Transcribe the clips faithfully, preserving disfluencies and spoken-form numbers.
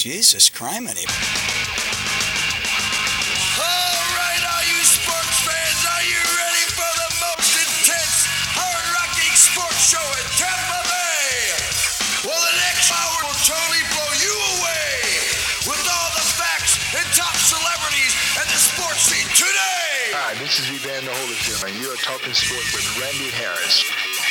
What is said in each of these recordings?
Jesus, criminy. All right, all you sports fans, are you ready for the most intense, hard-rocking sports show in Tampa Bay? Well, the next hour will totally blow you away with all the facts and top celebrities and the sports scene today. Hi, this is Evander Holyfield, and you're talking sports with Randy Harris.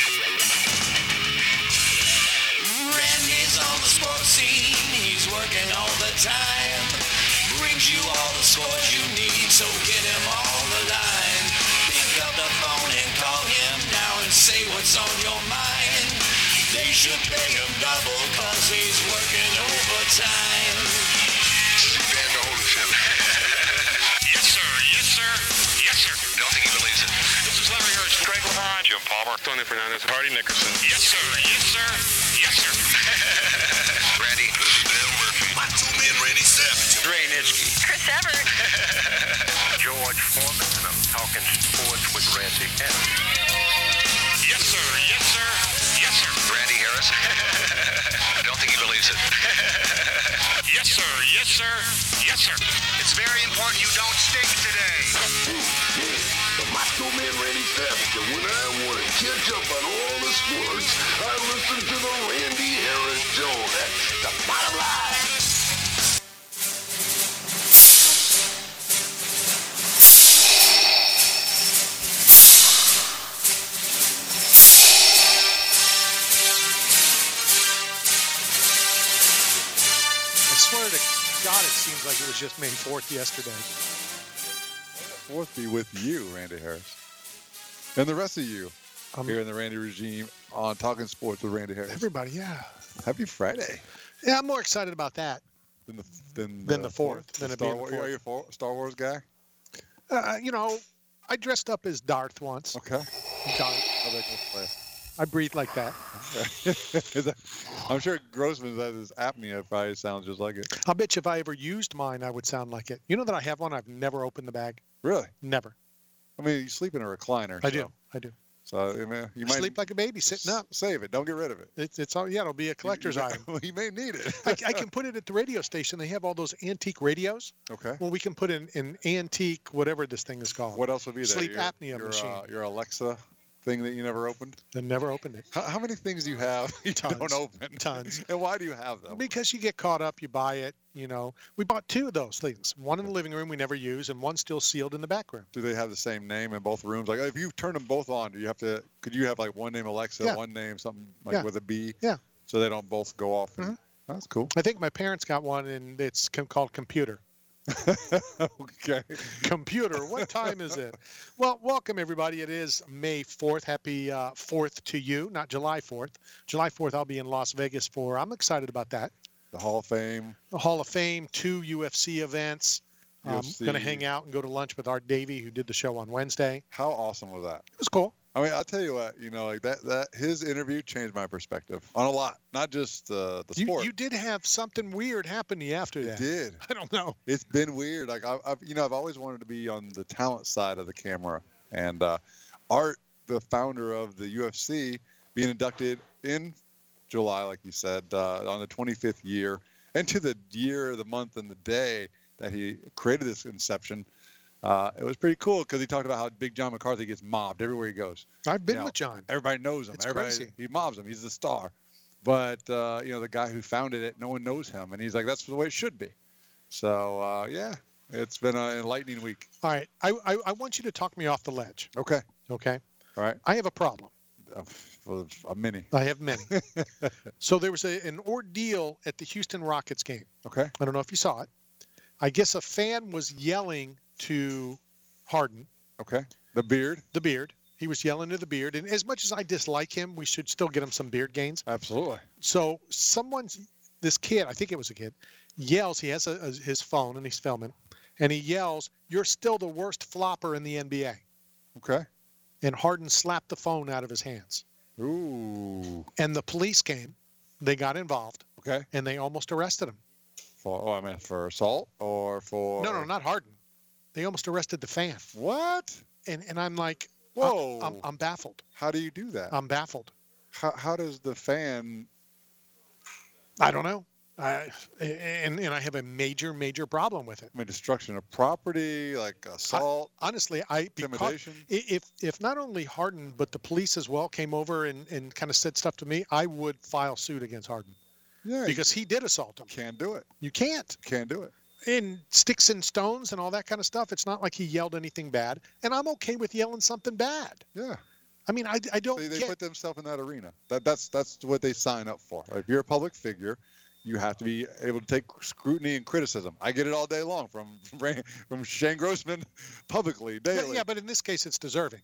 Randy's on the sports scene, he's working all the time. Brings you all the scores you need, so get him on the line. Pick up the phone and call him now and say what's on your mind. They should pay him double cause he's working overtime. This is Evander Holyfield. Yes, sir. Yes, sir. Yes, sir. Don't think he believes it. This is Larry Hirsch, Greg LeBron, Jim Palmer, Tony Fernandez, Hardy Nickerson. Yes, sir. Yes, sir. Yes, sir. Randy, this is Dale Murphy. My two men, Randy Savage. Ray Nitschke. Chris Everett. George Foreman, and I'm talking sports with Randy Harris. Yes, sir. Yes, sir. Yes, sir. Randy Harris. I don't think he believes it. Yes, sir. Yes, sir. Yes, sir. It's very important you don't stink today. The Macho Man Randy Savage, and when I want to catch up on all the sports, I listen to the Randy Harris Show. That's the bottom line. I swear to God, it seems like it was just May fourth yesterday. Fourth be with you, Randy Harris. And the rest of you Um, here in the Randy regime on Talking Sports with Randy Harris. Everybody, yeah. Happy Friday. Yeah, I'm more excited about that. Than the, than Than the fourth, The than it Star being the Wars, fourth. Are you a for- Star Wars guy? Uh, you know, I dressed up as Darth once. Okay. Darth. How'd that go for you? I breathe like that. Is that- I'm sure Grossman has his apnea probably sounds just like it. I'll bet you if I ever used mine, I would sound like it. You know that I have one? I've never opened the bag. Really? Never. I mean, you sleep in a recliner. I so, do. I do. So I mean, you I might sleep like a baby sitting up. Save it. Don't get rid of it. It's, it's all, yeah, it'll be a collector's you, you, item. You may need it. I, I can put it at the radio station. They have all those antique radios. Okay. Well, we can put in an antique, whatever this thing is called. What else would be there? Sleep your, apnea your, machine. Uh, your Alexa thing that you never opened? I never opened it. How, how many things do you have you Tons. don't open? Tons. And why do you have them? Because you get caught up, you buy it, you know. We bought two of those things. One in the living room we never use, and one still sealed in the back room. Do they have the same name in both rooms? Like, if you turn them both on, do you have to? Could you have like one name Alexa, Yeah. one name something like Yeah. with a B? Yeah. So they don't both go off. Mhm. That's cool. I think my parents got one, and it's com- called Computer. Okay. Computer, what time is it? Well, welcome, everybody. It is May fourth. Happy uh, fourth to you, not July fourth. July fourth, I'll be in Las Vegas for, I'm excited about that. The Hall of Fame. The Hall of Fame, two U F C events. I'm U F C. going to hang out and go to lunch with Art Davey, who did the show on Wednesday. How awesome was that? It was cool. I mean, I'll tell you what. You know, like that. That his interview changed my perspective on a lot. Not just uh, the You, sport. you did have something weird happen to you after It that. did. I don't know. It's been weird. Like I've, I've, you know, I've always wanted to be on the talent side of the camera, and uh, Art, the founder of the U F C, being inducted in July, like you said, uh, on the twenty-fifth year, and to the year, the month, and the day that he created this inception. Uh, it was pretty cool because he talked about how Big John McCarthy gets mobbed everywhere he goes. I've been You know, with John. Everybody knows him. It's Everybody, crazy. He mobs him. He's the star. But, uh, you know, the guy who founded it, no one knows him. And he's like, that's the way it should be. So, uh, yeah, it's been an enlightening week. All right. I, I, I want you to talk me off the ledge, Okay. okay? All right. I have a problem. Uh, for a mini. I have many. So there was a, an ordeal at the Houston Rockets game. Okay. I don't know if you saw it. I guess a fan was yelling to Harden, Okay. The beard. the beard. He was yelling to the beard. And as much as I dislike him, we should still get him some beard gains. Absolutely. So someone's, this kid, I think it was a kid, yells, he has a, a, his phone and he's filming, and he yells, "You're still the worst flopper in the N B A." Okay. And Harden slapped the phone out of his hands. Ooh. And the police came, they got involved, Okay. and they almost arrested him. For, oh, I mean, for assault or for. No, no, not Harden. They almost arrested the fan. What? And and I'm like, Whoa. I'm, I'm, I'm baffled. How do you do that? I'm baffled. how, how does the fan. I don't know. I, and and I have a major major problem with it. I mean, destruction of property, like assault, Honestly, I because intimidation. i- if if not only Harden but the police as well came over and, and kind of said stuff to me, I would file suit against Harden Yeah, because he did assault him. you can't do it. You can't. Can't do it. And sticks and stones and all that kind of stuff. It's not like he yelled anything bad, and I'm okay with yelling something bad. Yeah. I mean, I, I don't They, they get. put themselves in that arena. That that's that's what they sign up for. If you're a public figure, you have to be able to take scrutiny and criticism. I get it all day long from from, from Shane Grossman publicly, Yeah, daily. yeah, but in this case, it's deserving.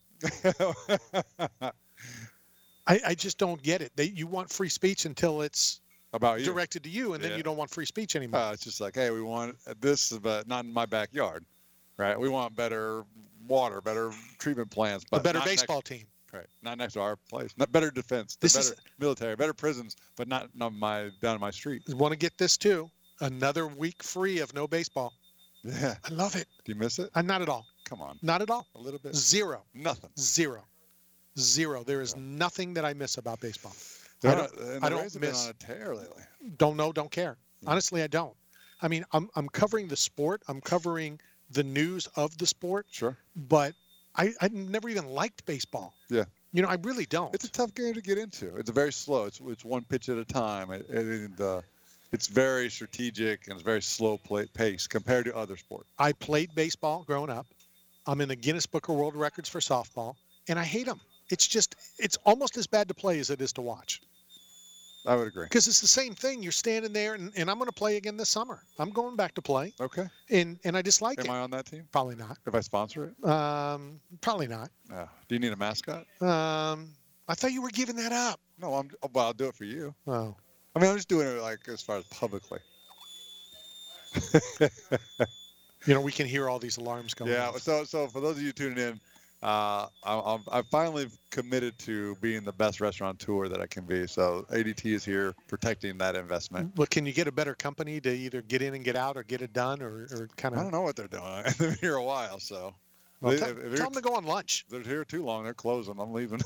I, I just don't get it. They, you want free speech until it's About you. directed to you, and then Yeah. you don't want free speech anymore. Uh, it's just like, hey, we want this, but not in my backyard, right? We want better water, better treatment plants, but a better not baseball team. Next, right, not next to our place. Not better defense, This better is- military, better prisons, but not, not my down in my street. Want to get this too? Another week free of no baseball. Yeah. I love it. Do you miss it? Uh, not at all. Come on, Not at all. a little bit. Zero. Nothing. Zero. Zero. There is nothing that I miss about baseball. They're I not- don't, and I the don't Rays have been miss. on a tear lately. Don't know. Don't care. Honestly, I don't. I mean, I'm I'm covering the sport. I'm covering the news of the sport, Sure. but I I never even liked baseball. Yeah. You know, I really don't. It's a tough game to get into. It's very slow. It's it's one pitch at a time. It, it, and, uh, it's very strategic and it's very slow play, pace compared to other sports. I played baseball growing up. I'm in the Guinness Book of World Records for softball, and I hate them. It's just, it's almost as bad to play as it is to watch. I would agree. Because it's the same thing. You're standing there, and, and I'm going to play again this summer. I'm going back to play, Okay. and, and I just like Am it. I on that team? Probably not. If I sponsor it? Um, probably not. Uh, do you need a mascot? Um, I thought you were giving that up. No, I'm. Well, I'll do it for you. Oh, I mean, I'm just doing it like as far as publicly. you know, we can hear all these alarms going Yeah. off. So, so for those of you tuning in, uh, I, I'm, I've finally committed to being the best restaurateur that I can be. So A D T is here protecting that investment. Well, can you get a better company to either get in and get out or get it done or, or kind I don't of? know what they're doing. They've been here a while, so Well, they- tell, if- if tell you're- them to go on lunch. they're here too long. They're closing. I'm leaving.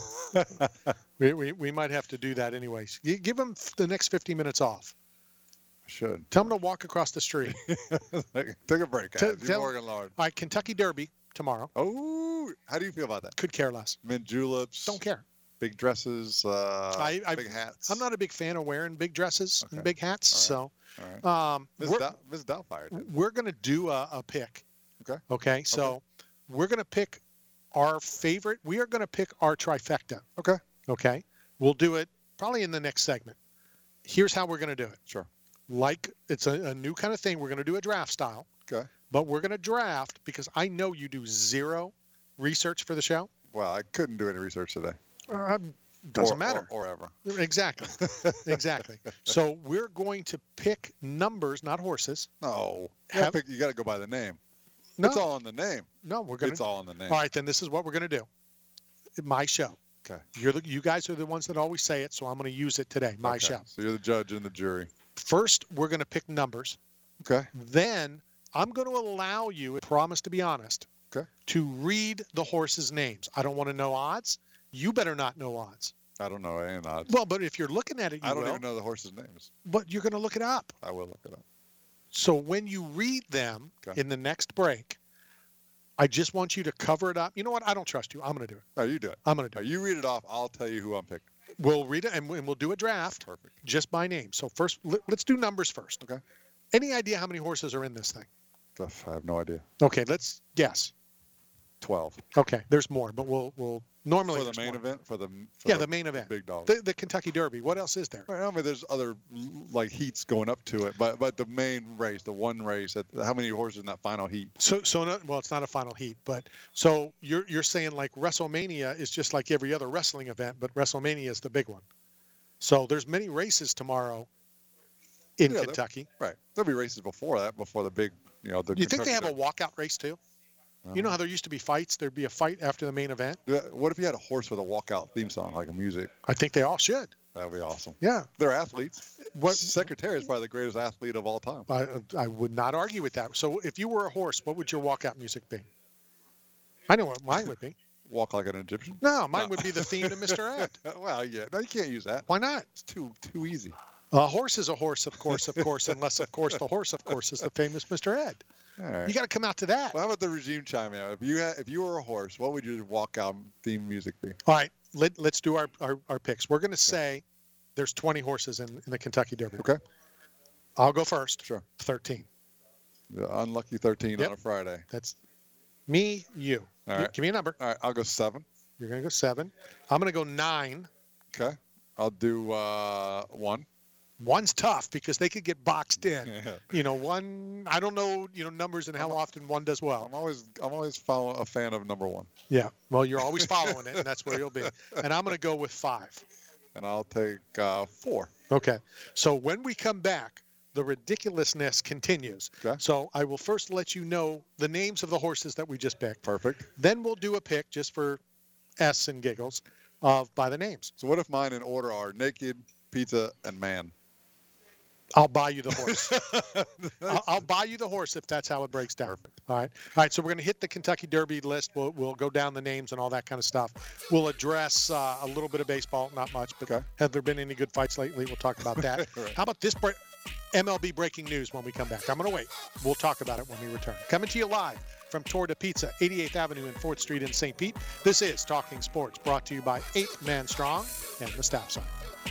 We, we, we might have to do that anyways. Gi- Give them the next fifty minutes off. Should Tell them to walk across the street. take a break, Tell- guys. You're tell- working hard. All right, Kentucky Derby tomorrow. Oh, how do you feel about that? Could care less. Mint juleps. Don't care. Big dresses. Uh, I- I- big hats. I'm not a big fan of wearing big dresses Okay. and big hats. All So All right. um, Miss we're, Dou- Miss Doubtfire did. we're going to do a, a pick. Okay. Okay. So we're going to pick our favorite. We are going to pick our trifecta. Okay. Okay. We'll do it probably in the next segment. Here's how we're going to do it. Sure. Like it's a, a new kind of thing. We're going to do a draft style, Okay. but we're going to draft because I know you do zero research for the show. Well, I couldn't do any research today. Uh, doesn't Or- matter. Or, or ever. Exactly. Exactly. So we're going to pick numbers, not horses. No. You Have- gotta, pick- you gotta go by the name. No, It's all in the name. no, we're going It's to. all in the name. All right, then this is what we're going to do. My show. Okay. You're the, you guys are the ones that always say it, so I'm going to use it today. My Okay. show. So you're the judge and the jury. First, we're going to pick numbers. Okay. Then I'm going to allow you, promise to be honest, Okay. to read the horses' names. I don't want to know odds. You better not know odds. I don't know any odds. Well, but if you're looking at it, you I don't will. even know the horses' names. But you're going to look it up. I will look it up. So when you read them Okay. in the next break, I just want you to cover it up. You know what? I don't trust you. I'm going to do it. No, you do it. I'm going to Now, do it. you read it off. I'll tell you who I'm picking. We'll read it and we- and we'll do a draft Perfect. just by name. So first, let, let's do numbers first. Okay. Any idea how many horses are in this thing? Ugh, I have no idea. Okay, let's guess. twelve. Okay, there's more, but we'll we'll normally For the there's main more. event? For the for Yeah, the main event. Big dog. The, the Kentucky Derby. What else is there? I mean, there's other like heats going up to it, but but the main race, the one race, that, how many horses in that final heat? So so not, well, it's not a final heat, but so you're you're saying like WrestleMania is just like every other wrestling event, but WrestleMania is the big one. So there's many races tomorrow in Yeah, there- Kentucky. Right. There'll be races before that, before the big, you know, the. You think they have Kentucky a walkout race too? Derby. You know how there used to be fights? There'd be a fight after the main event. Yeah, what if you had a horse with a walkout theme song, like a music? I think they all should. That would be awesome. Yeah. They're athletes. What Secretary is probably the greatest athlete of all time. I, I would not argue with that. So if you were a horse, what would your walkout music be? I know what mine would be. Walk like an Egyptian. No, mine would be the theme to Mister Ed. Well, yeah. No, you can't use that. Why not? It's too too easy. A horse is a horse, of course, of course, unless, of course, the horse, of course, is the famous Mister Ed. All right. You got to come out to that. Well, how about the regime chime in? If you had, if you were a horse, what would your walkout theme music be? All right, let, let's do our, our, our picks. We're going to say there's twenty horses in, in the Kentucky Derby. Okay. I'll go first. Sure. thirteen. The unlucky thirteen Yep. on a Friday. That's me, you. All Gi- right. Give me a number. All right, I'll go seven. You're going to go seven. I'm going to go nine. Okay. I'll do uh, one. One's tough because they could get boxed in. Yeah. You know, one, I don't know, you know, numbers and how often one does well. I'm always I'm always follow, a fan of number one. Yeah. Well, you're always following it, and that's where you'll be. And I'm going to go with five. And I'll take uh, four. Okay. So when we come back, the ridiculousness continues. Okay. So I will first let you know the names of the horses that we just picked. Perfect. Then we'll do a pick just for S and giggles of by the names. So what if mine in order are naked, pizza, and man? I'll buy you the horse. I'll, I'll buy you the horse if that's how it breaks down. Perfect. All right. All right. So we're going to hit the Kentucky Derby list. We'll, we'll go down the names and all that kind of stuff. We'll address uh, a little bit of baseball, not much, but Okay. have there been any good fights lately? We'll talk about that. Right. How about this break? M L B breaking news when we come back. I'm going to wait. We'll talk about it when we return. Coming to you live from Tour de Pizza, eighty-eighth Avenue and fourth Street in Saint Pete. This is Talking Sports, brought to you by Eight Man Strong and the Stop Sign.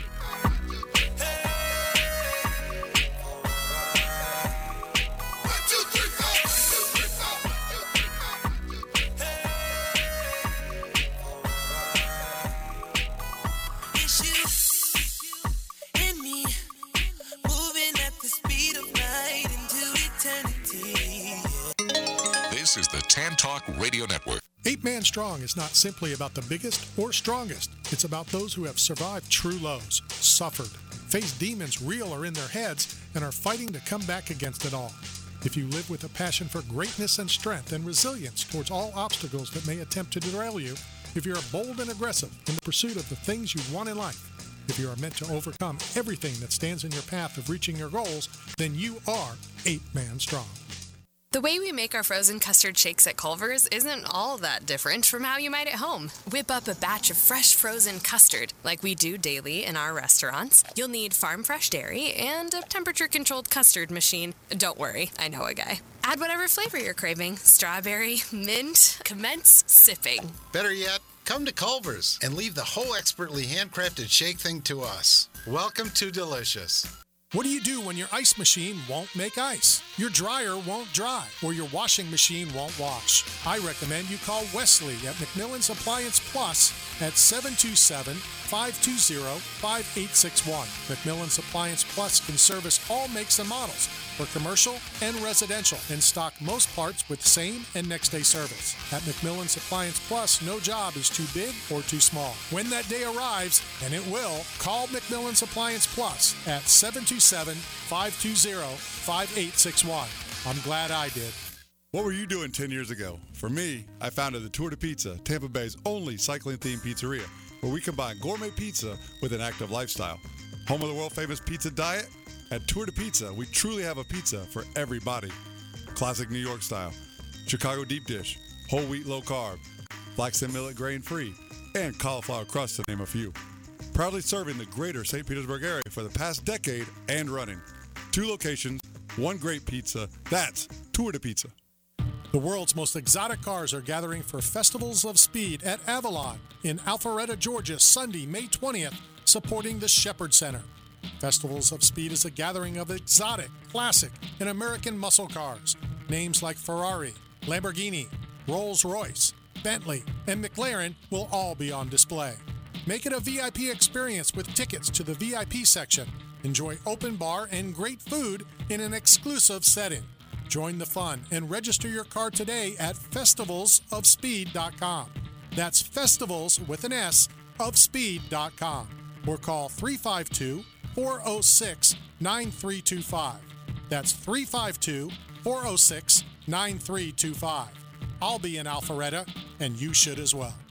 This is the Tan Talk Radio Network. Eight Man Strong is not simply about the biggest or strongest. It's about those who have survived true lows, suffered, faced demons real or in their heads, and are fighting to come back against it all. If you live with a passion for greatness and strength and resilience towards all obstacles that may attempt to derail you, if you're bold and aggressive in the pursuit of the things you want in life, if you are meant to overcome everything that stands in your path of reaching your goals, then you are Eight Man Strong. The way we make our frozen custard shakes at Culver's isn't all that different from how you might at home. Whip up a batch of fresh frozen custard, like we do daily in our restaurants. You'll need farm fresh dairy and a temperature-controlled custard machine. Don't worry, I know a guy. Add whatever flavor you're craving. Strawberry, mint, commence sipping. Better yet, come to Culver's and leave the whole expertly handcrafted shake thing to us. Welcome to Delicious. What do you do when your ice machine won't make ice, your dryer won't dry, or your washing machine won't wash? I recommend you call Wesley at McMillan's Appliance Plus at seven two seven, five two zero, five eight six one. McMillan's Appliance Plus can service all makes and models for commercial and residential and stock most parts with same and next day service. At McMillan's Appliance Plus, no job is too big or too small. When that day arrives, and it will, call McMillan's Appliance Plus at seven two seven, five two zero, five eight six one. I'm glad I did. What were you doing ten years ago? For me, I founded the Tour de Pizza, Tampa Bay's only cycling-themed pizzeria, where we combine gourmet pizza with an active lifestyle. Home of the world-famous pizza diet? At Tour de Pizza, we truly have a pizza for every body. Classic New York style, Chicago deep dish, whole wheat low carb, flaxseed millet grain free, and cauliflower crust to name a few. Proudly serving the greater Saint Petersburg area for the past decade and running. Two locations, one great pizza. That's Tour de Pizza. The world's most exotic cars are gathering for Festivals of Speed at Avalon in Alpharetta, Georgia, Sunday, May twentieth, supporting the Shepherd Center. Festivals of Speed is a gathering of exotic, classic, and American muscle cars. Names like Ferrari, Lamborghini, Rolls-Royce, Bentley, and McLaren will all be on display. Make it a V I P experience with tickets to the V I P section. Enjoy open bar and great food in an exclusive setting. Join the fun and register your car today at festivals of speed dot com. That's festivals with an S of speed dot com. Or call three five two, four oh six, nine three two five. That's three five two, four oh six, nine three two five. I'll be in Alpharetta, and you should as well.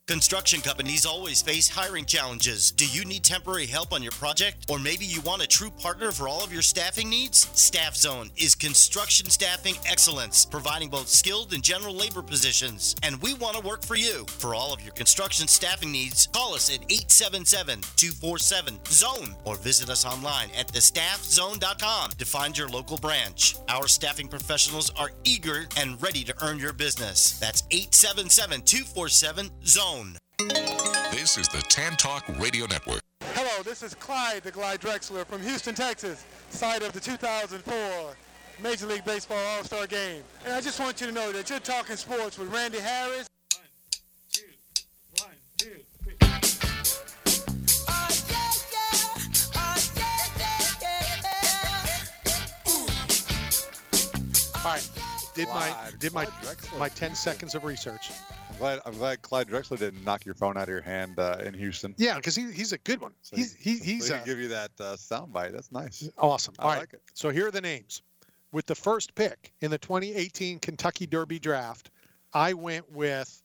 Construction companies always face hiring challenges. Do you need temporary help on your project? Or maybe you want a true partner for all of your staffing needs? Staff Zone is construction staffing excellence, providing both skilled and general labor positions. And we want to work for you. For all of your construction staffing needs, call us at eight seven seven, two four seven, zone or visit us online at the staff zone dot com to find your local branch. Our staffing professionals are eager and ready to earn your business. That's eight seven seven, two four seven, zone. This is the Tan Talk Radio Network. Hello, this is Clyde the Glide Drexler from Houston, Texas, site of the two thousand four Major League Baseball All-Star Game. And I just want you to know that you're talking sports with Randy Harris. One, two, one, two, three. Oh, yeah, yeah. Oh, yeah, yeah, yeah. All right. Did my Clyde, did my Clyde Drexler. my ten seconds of research. I'm glad, I'm glad Clyde Drexler didn't knock your phone out of your hand uh, in Houston. Yeah, because he, he's a good one. So He's he, So he's he a, can give you that uh, sound bite. That's nice. awesome. I All like right. it. So here are the names. With the first pick in the twenty eighteen Kentucky Derby draft, I went with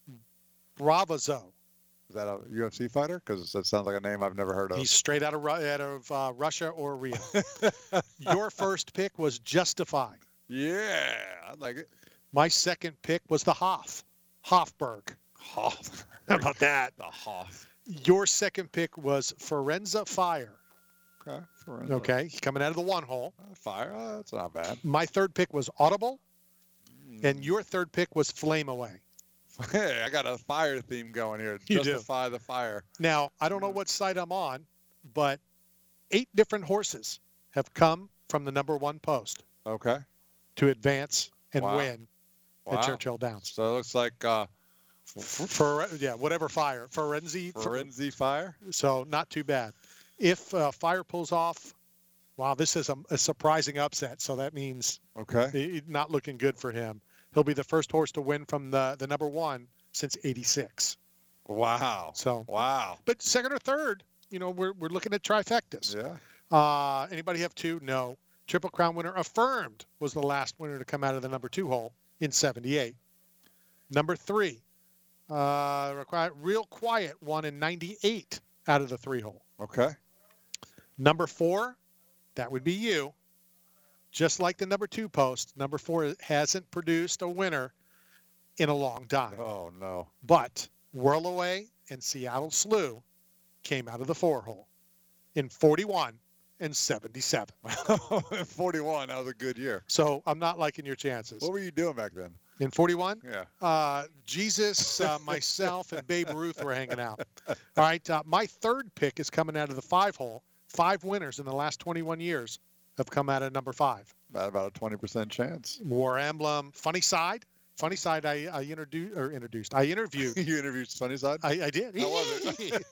Bravazo. Is that a U F C fighter? Because that sounds like a name I've never heard of. He's straight out of Ru- out of uh, Russia or Rio. Your first pick was Justify. Yeah, I like it. My second pick was the Hoff. Hofberg. Hoff. How about that? The Hoff. Your second pick was Forenza Fire. Okay. Forenza. Okay, coming out of the one hole. Uh, Fire. Uh, that's not bad. My third pick was Audible, Mm. and your third pick was Flame Away. Hey, I got a fire theme going here. You do. Justify the fire. Now, I don't know what site I'm on, but eight different horses have come from the number one post Okay. to advance and Wow. win Wow. at Churchill Downs. So it looks like uh, For yeah, whatever fire, Forenzi. Forenzi fire. So not too bad. If uh, fire pulls off, wow, this is a, a surprising upset. So that means Okay. he- not looking good for him. He'll be the first horse to win from the, the number one since eighty-six. Wow. So, Wow. but second or third, you know, we're, we're looking at trifectas. Yeah. Uh, anybody have two? No. Triple Crown winner Affirmed was the last winner to come out of the number two hole in seventy-eight. Number three, uh, Requi- Real Quiet won in ninety-eight out of the three hole. Okay. Number four, that would be you. Just like the number two post, number four hasn't produced a winner in a long time. Oh no. But Whirlaway and Seattle Slew came out of the four hole in forty-one and seventy-seven. forty-one. That was a good year. So I'm not liking your chances. What were you doing back then? In forty-one? Yeah. Uh, Jesus, uh, myself, and Babe Ruth were hanging out. All right. Uh, my third pick is coming out of the five hole. Five winners in the last twenty-one years have come out of number five. About about a twenty percent chance. War Emblem, Funny Side. Funny Side, I, I introduced or introduced. I interviewed. You interviewed Funny Side? I, I did. How was it?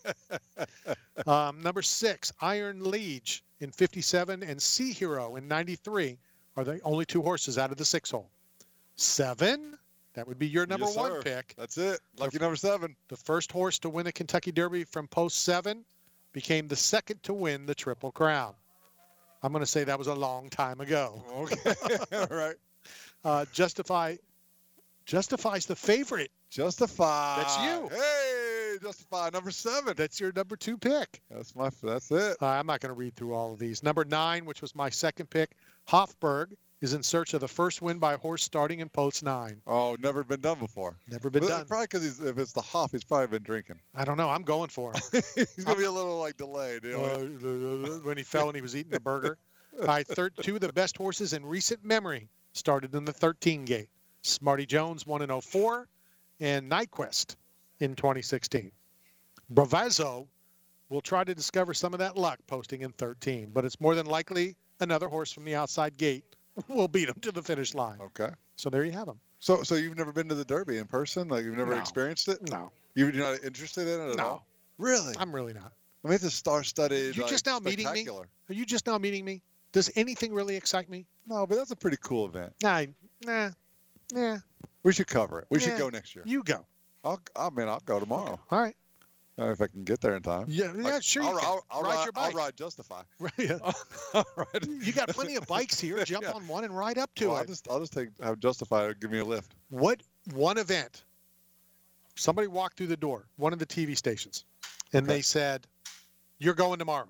um, number six, Iron Liege in fifty-seven and Sea Hero in ninety-three are the only two horses out of the six hole. Seven, that would be your number Yes, one sir. pick. That's it. Lucky number seven. The first horse to win the Kentucky Derby from post seven became the second to win the Triple Crown. I'm going to say that was a long time ago. Okay. All right. Uh, Justify, Justify's the favorite. Justify. That's you. Hey, Justify number seven. That's your number two pick. That's my. That's it. Uh, I'm not going to read through all of these. Number nine, which was my second pick, Hofberg, is in search of the first win by a horse starting in post nine. Oh, never been done before. Never been But done. Probably because if it's the Hoff, he's probably been drinking. I don't know. I'm going for him. He's gonna be a little like delayed. You know? Uh, when he fell and he was eating a burger. All right, third, two of the best horses in recent memory started in the thirteen gate. Smarty Jones won in oh four and Nyquist in twenty sixteen. Bravazo will try to discover some of that luck posting in thirteen, but it's more than likely another horse from the outside gate will beat him to the finish line. Okay. So there you have him. So, so you've never been to the Derby in person? Like you've never No. experienced it? No. You're not interested in it at No. all? Really? I'm really not. I mean, it's a star-studded. You're like, just now meeting me? spectacular. Are you just now meeting me? Does anything really excite me? No, but that's a pretty cool event. Nah, nah, nah. We should cover it. We Yeah. should go next year. You go. I'll, I mean, I'll go tomorrow. All right. Uh, if I can get there in time. Yeah, yeah, Like, sure. I'll, you can. I'll, I'll ride ride, your I'll bike. ride Justify. Right, yeah. I'll ride. You got plenty of bikes here. Jump Yeah. on one and ride up to Well, it. I'll just, I'll just take have Justify give me a lift. What one event somebody walked through the door, one of the T V stations, and Okay. they said, "You're going tomorrow."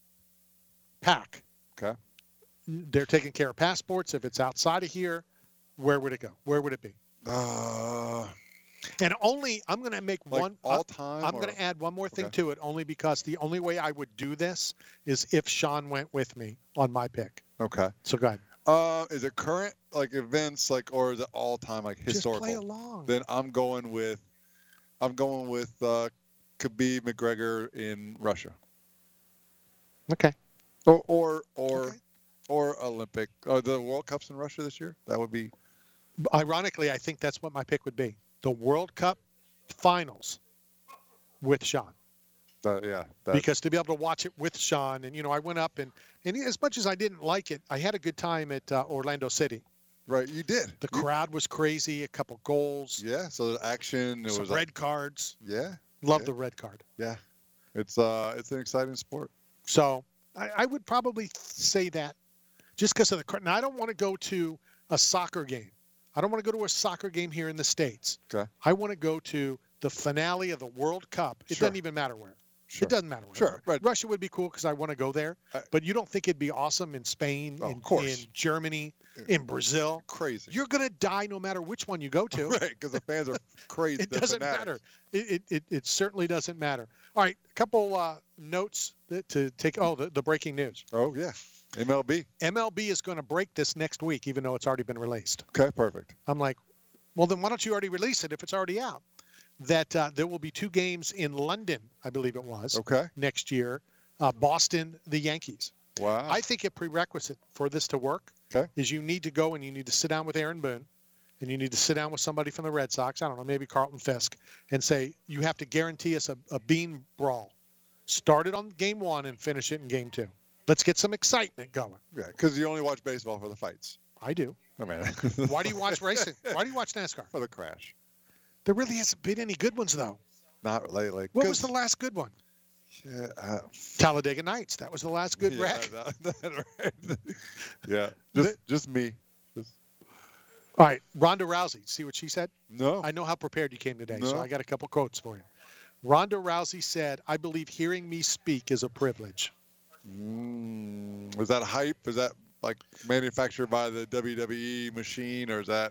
Pack. Okay. They're taking care of passports. If it's outside of here, where would it go? Where would it be? Uh, And only I'm going to make like one all I'm- time. I'm or- going to add one more thing Okay. to it, only because the only way I would do this is if Sean went with me on my pick. Okay. So go ahead. Uh, is it current like events like, or is it all time like Just historical? play along. Then I'm going with, I'm going with uh, Khabib McGregor in Russia. Okay. Or or or, Okay. or Olympic. Or the World Cup's in Russia this year. That would be. Ironically, I think that's what my pick would be. The World Cup finals with Sean. Uh, yeah. That, Because to be able to watch it with Sean, and, you know, I went up and, and as much as I didn't like it, I had a good time at uh, Orlando City. right. You did. The You- crowd was crazy, a couple goals, Yeah. So the action. It some was red cards. yeah. Love Yeah. the red card. Yeah. It's uh it's an exciting sport. So I, I would probably say that just because of the crowd. Now, I don't want to go to a soccer game. I don't want to go to a soccer game here in the States. Okay. I want to go to the finale of the World Cup. It Sure. doesn't even matter where. Sure. It doesn't matter where. Sure, right. Russia would be cool because I want to go there. I- But you don't think it'd be awesome in Spain, Oh, in, of course. in Germany, in Brazil? Crazy. You're going to die no matter which one you go to. Right, because the fans are crazy. It they're doesn't fanatics. matter. It, it, it, it certainly doesn't matter. All right, a couple uh, notes that, to take. Oh, the, the breaking news. Oh yeah, M L B. M L B is going to break this next week, even though it's already been released. Okay, perfect. I'm like, well, then why don't you already release it if it's already out? That uh, there will be two games in London, I believe it was, Okay. next year. Uh, Boston, the Yankees. Wow. I think a prerequisite for this to work Okay. is you need to go and you need to sit down with Aaron Boone, and you need to sit down with somebody from the Red Sox, I don't know, maybe Carlton Fisk, and say, you have to guarantee us a, a bean brawl. Start it on game one and finish it in game two. Let's get some excitement going. Yeah, because you only watch baseball for the fights. I do. I mean, Why do you watch racing? Why do you watch NASCAR? for the crash? There really hasn't been any good ones, though. Not lately. What was the last good one? Yeah, uh, Talladega Nights. That was the last good yeah, wreck. that- that- right. yeah, just just me. Just, All right, Ronda Rousey. See what she said? no. I know how prepared you came today, so No. I got a couple quotes for you. Ronda Rousey said, I believe hearing me speak is a privilege. Mm, was that hype? Is that like manufactured by the W W E machine, or is that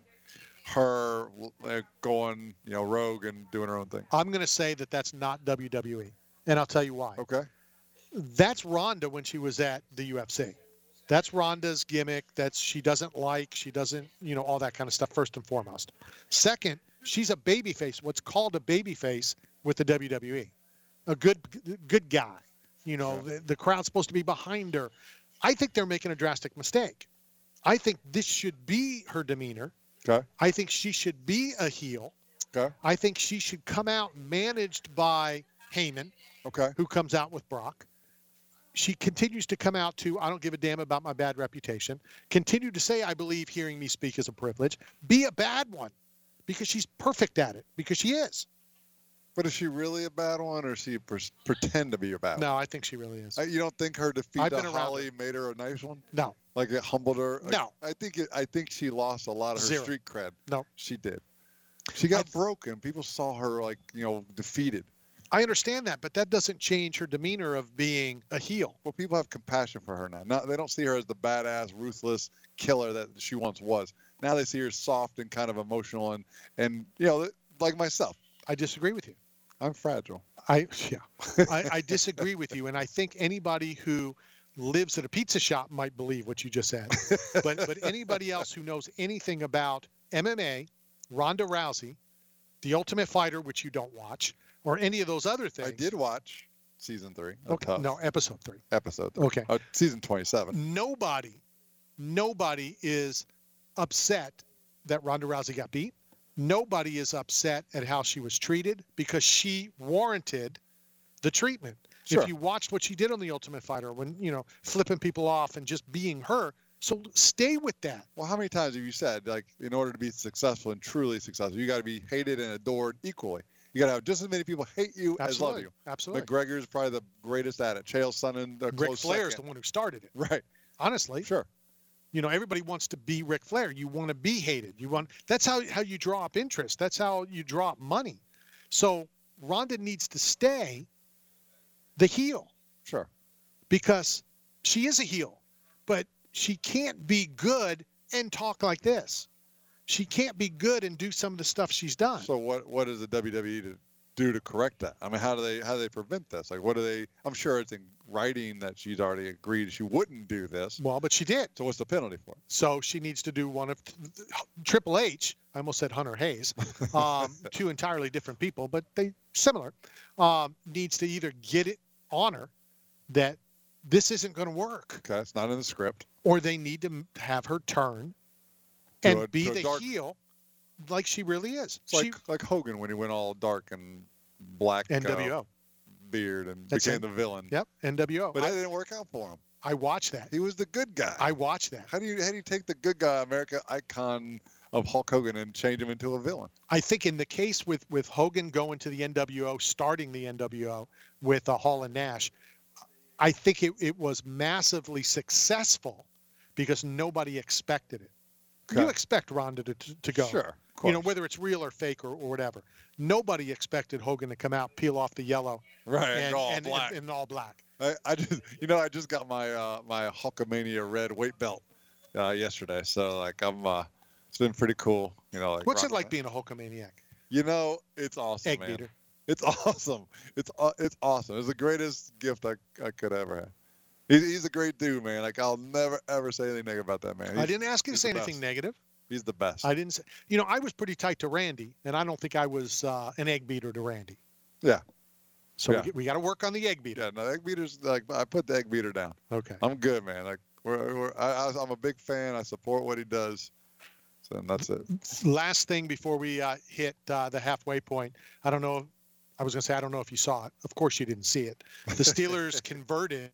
her uh, going, you know, rogue and doing her own thing? I'm going to say that that's not W W E, and I'll tell you why. Okay. That's Ronda when she was at the U F C. That's Ronda's gimmick. That's she doesn't like, she doesn't, you know, all that kind of stuff, first and foremost. Second, she's a babyface, what's called a babyface with the W W E. A good good guy. You know, the, the crowd's supposed to be behind her. I think they're making a drastic mistake. I think this should be her demeanor. Okay. I think she should be a heel. Okay. I think she should come out managed by Heyman, Okay. who comes out with Brock. She continues to come out to, I don't give a damn about my bad reputation. Continue to say, I believe hearing me speak is a privilege. Be a bad one, because she's perfect at it, because she is. But is she really a bad one, or does she pre- pretend to be a bad one? No, I think she really is. Uh, You don't think her defeat I've to been around Holly made her a nice one? No, Like it humbled her? Like, No. I think it, I think she lost a lot of her Zero. street cred. no. She did. She got broken. People saw her like, you know, defeated. I understand that, but that doesn't change her demeanor of being a heel. Well, people have compassion for her now. Now they don't see her as the badass, ruthless killer that she once was. Now they see her soft and kind of emotional and, and you know, like myself. I disagree with you. I'm fragile. I yeah, I, I disagree with you, and I think anybody who lives at a pizza shop might believe what you just said. But but anybody else who knows anything about M M A, Ronda Rousey, The Ultimate Fighter, which you don't watch, or any of those other things. I did watch season three. of Okay, Tough. no, episode three. Episode three. Okay. Uh, season twenty-seven. Nobody, nobody is upset that Ronda Rousey got beat. Nobody is upset at how she was treated because she warranted the treatment. Sure. If you watched what she did on The Ultimate Fighter, when, you know, flipping people off and just being her, so stay with that. Well, how many times have you said, like, in order to be successful and truly successful, you got to be hated and adored equally? You got to have just as many people hate you as love Absolutely. you. Absolutely. McGregor is probably the greatest at it. Chael Sonnen, the Ric close Flair's second. the one who started it. Right. Honestly. Sure. You know, everybody wants to be Ric Flair. You want to be hated. You want that's how how you draw up interest. That's how you draw up money. So Ronda needs to stay the heel. Sure. Because she is a heel, but she can't be good and talk like this. She can't be good and do some of the stuff she's done. So what what does the W W E to do to correct that? I mean, how do they how do they prevent this? Like, what do they? I'm sure it's in writing that she's already agreed she wouldn't do this. Well, but she did. So what's the penalty for it? So she needs to do one of Triple H. I almost said Hunter Hayes. Um, two entirely different people, but they similar. Um, needs to either get it on her that this isn't going to work. Okay, it's not in the script. Or they need to have her turn To and a- be to a the dark- heel like she really is. It's like like Hogan when he went all dark and black N W O. uh, beard and That's became it. the villain. Yep, N W O. But I, that didn't work out for him. I watched that. He was the good guy. I watched that. How do you how do you take the good guy America icon of Hulk Hogan and change him into a villain? I think in the case with, with Hogan going to the N W O, starting the N W O with uh, Hall and Nash, I think it, it was massively successful because nobody expected it. Okay. You expect Ronda to, to, to go. Sure, of You know, course. whether it's real or fake or, or whatever. Nobody expected Hogan to come out, peel off the yellow. Right, and, and all and, black. And, and all black. I, I just you know I just got my uh, my Hulkamania red weight belt uh, yesterday, so like I'm uh, it's been pretty cool. You know, like What's it rocking like that. being a Hulkamaniac? You know, it's awesome, Egg man. beater. It's awesome. It's aw- it's awesome. It's the greatest gift I, I could ever have. He's, he's a great dude, man. Like I'll never ever say anything negative about that man. I He's- didn't ask you to he's say the anything best. negative. He's the best. I didn't say, you know, I was pretty tight to Randy, and I don't think I was uh, an egg beater to Randy. Yeah. So Yeah. we, we got to work on the egg beater. Yeah, no, egg beaters like I put the egg beater down. Okay. I'm good, man. Like we're, we're I, I- I'm a big fan. I support what he does. So that's it. Last thing before we uh, hit uh, the halfway point, I don't know. I was going to say I don't know if you saw it. Of course, you didn't see it. The Steelers converted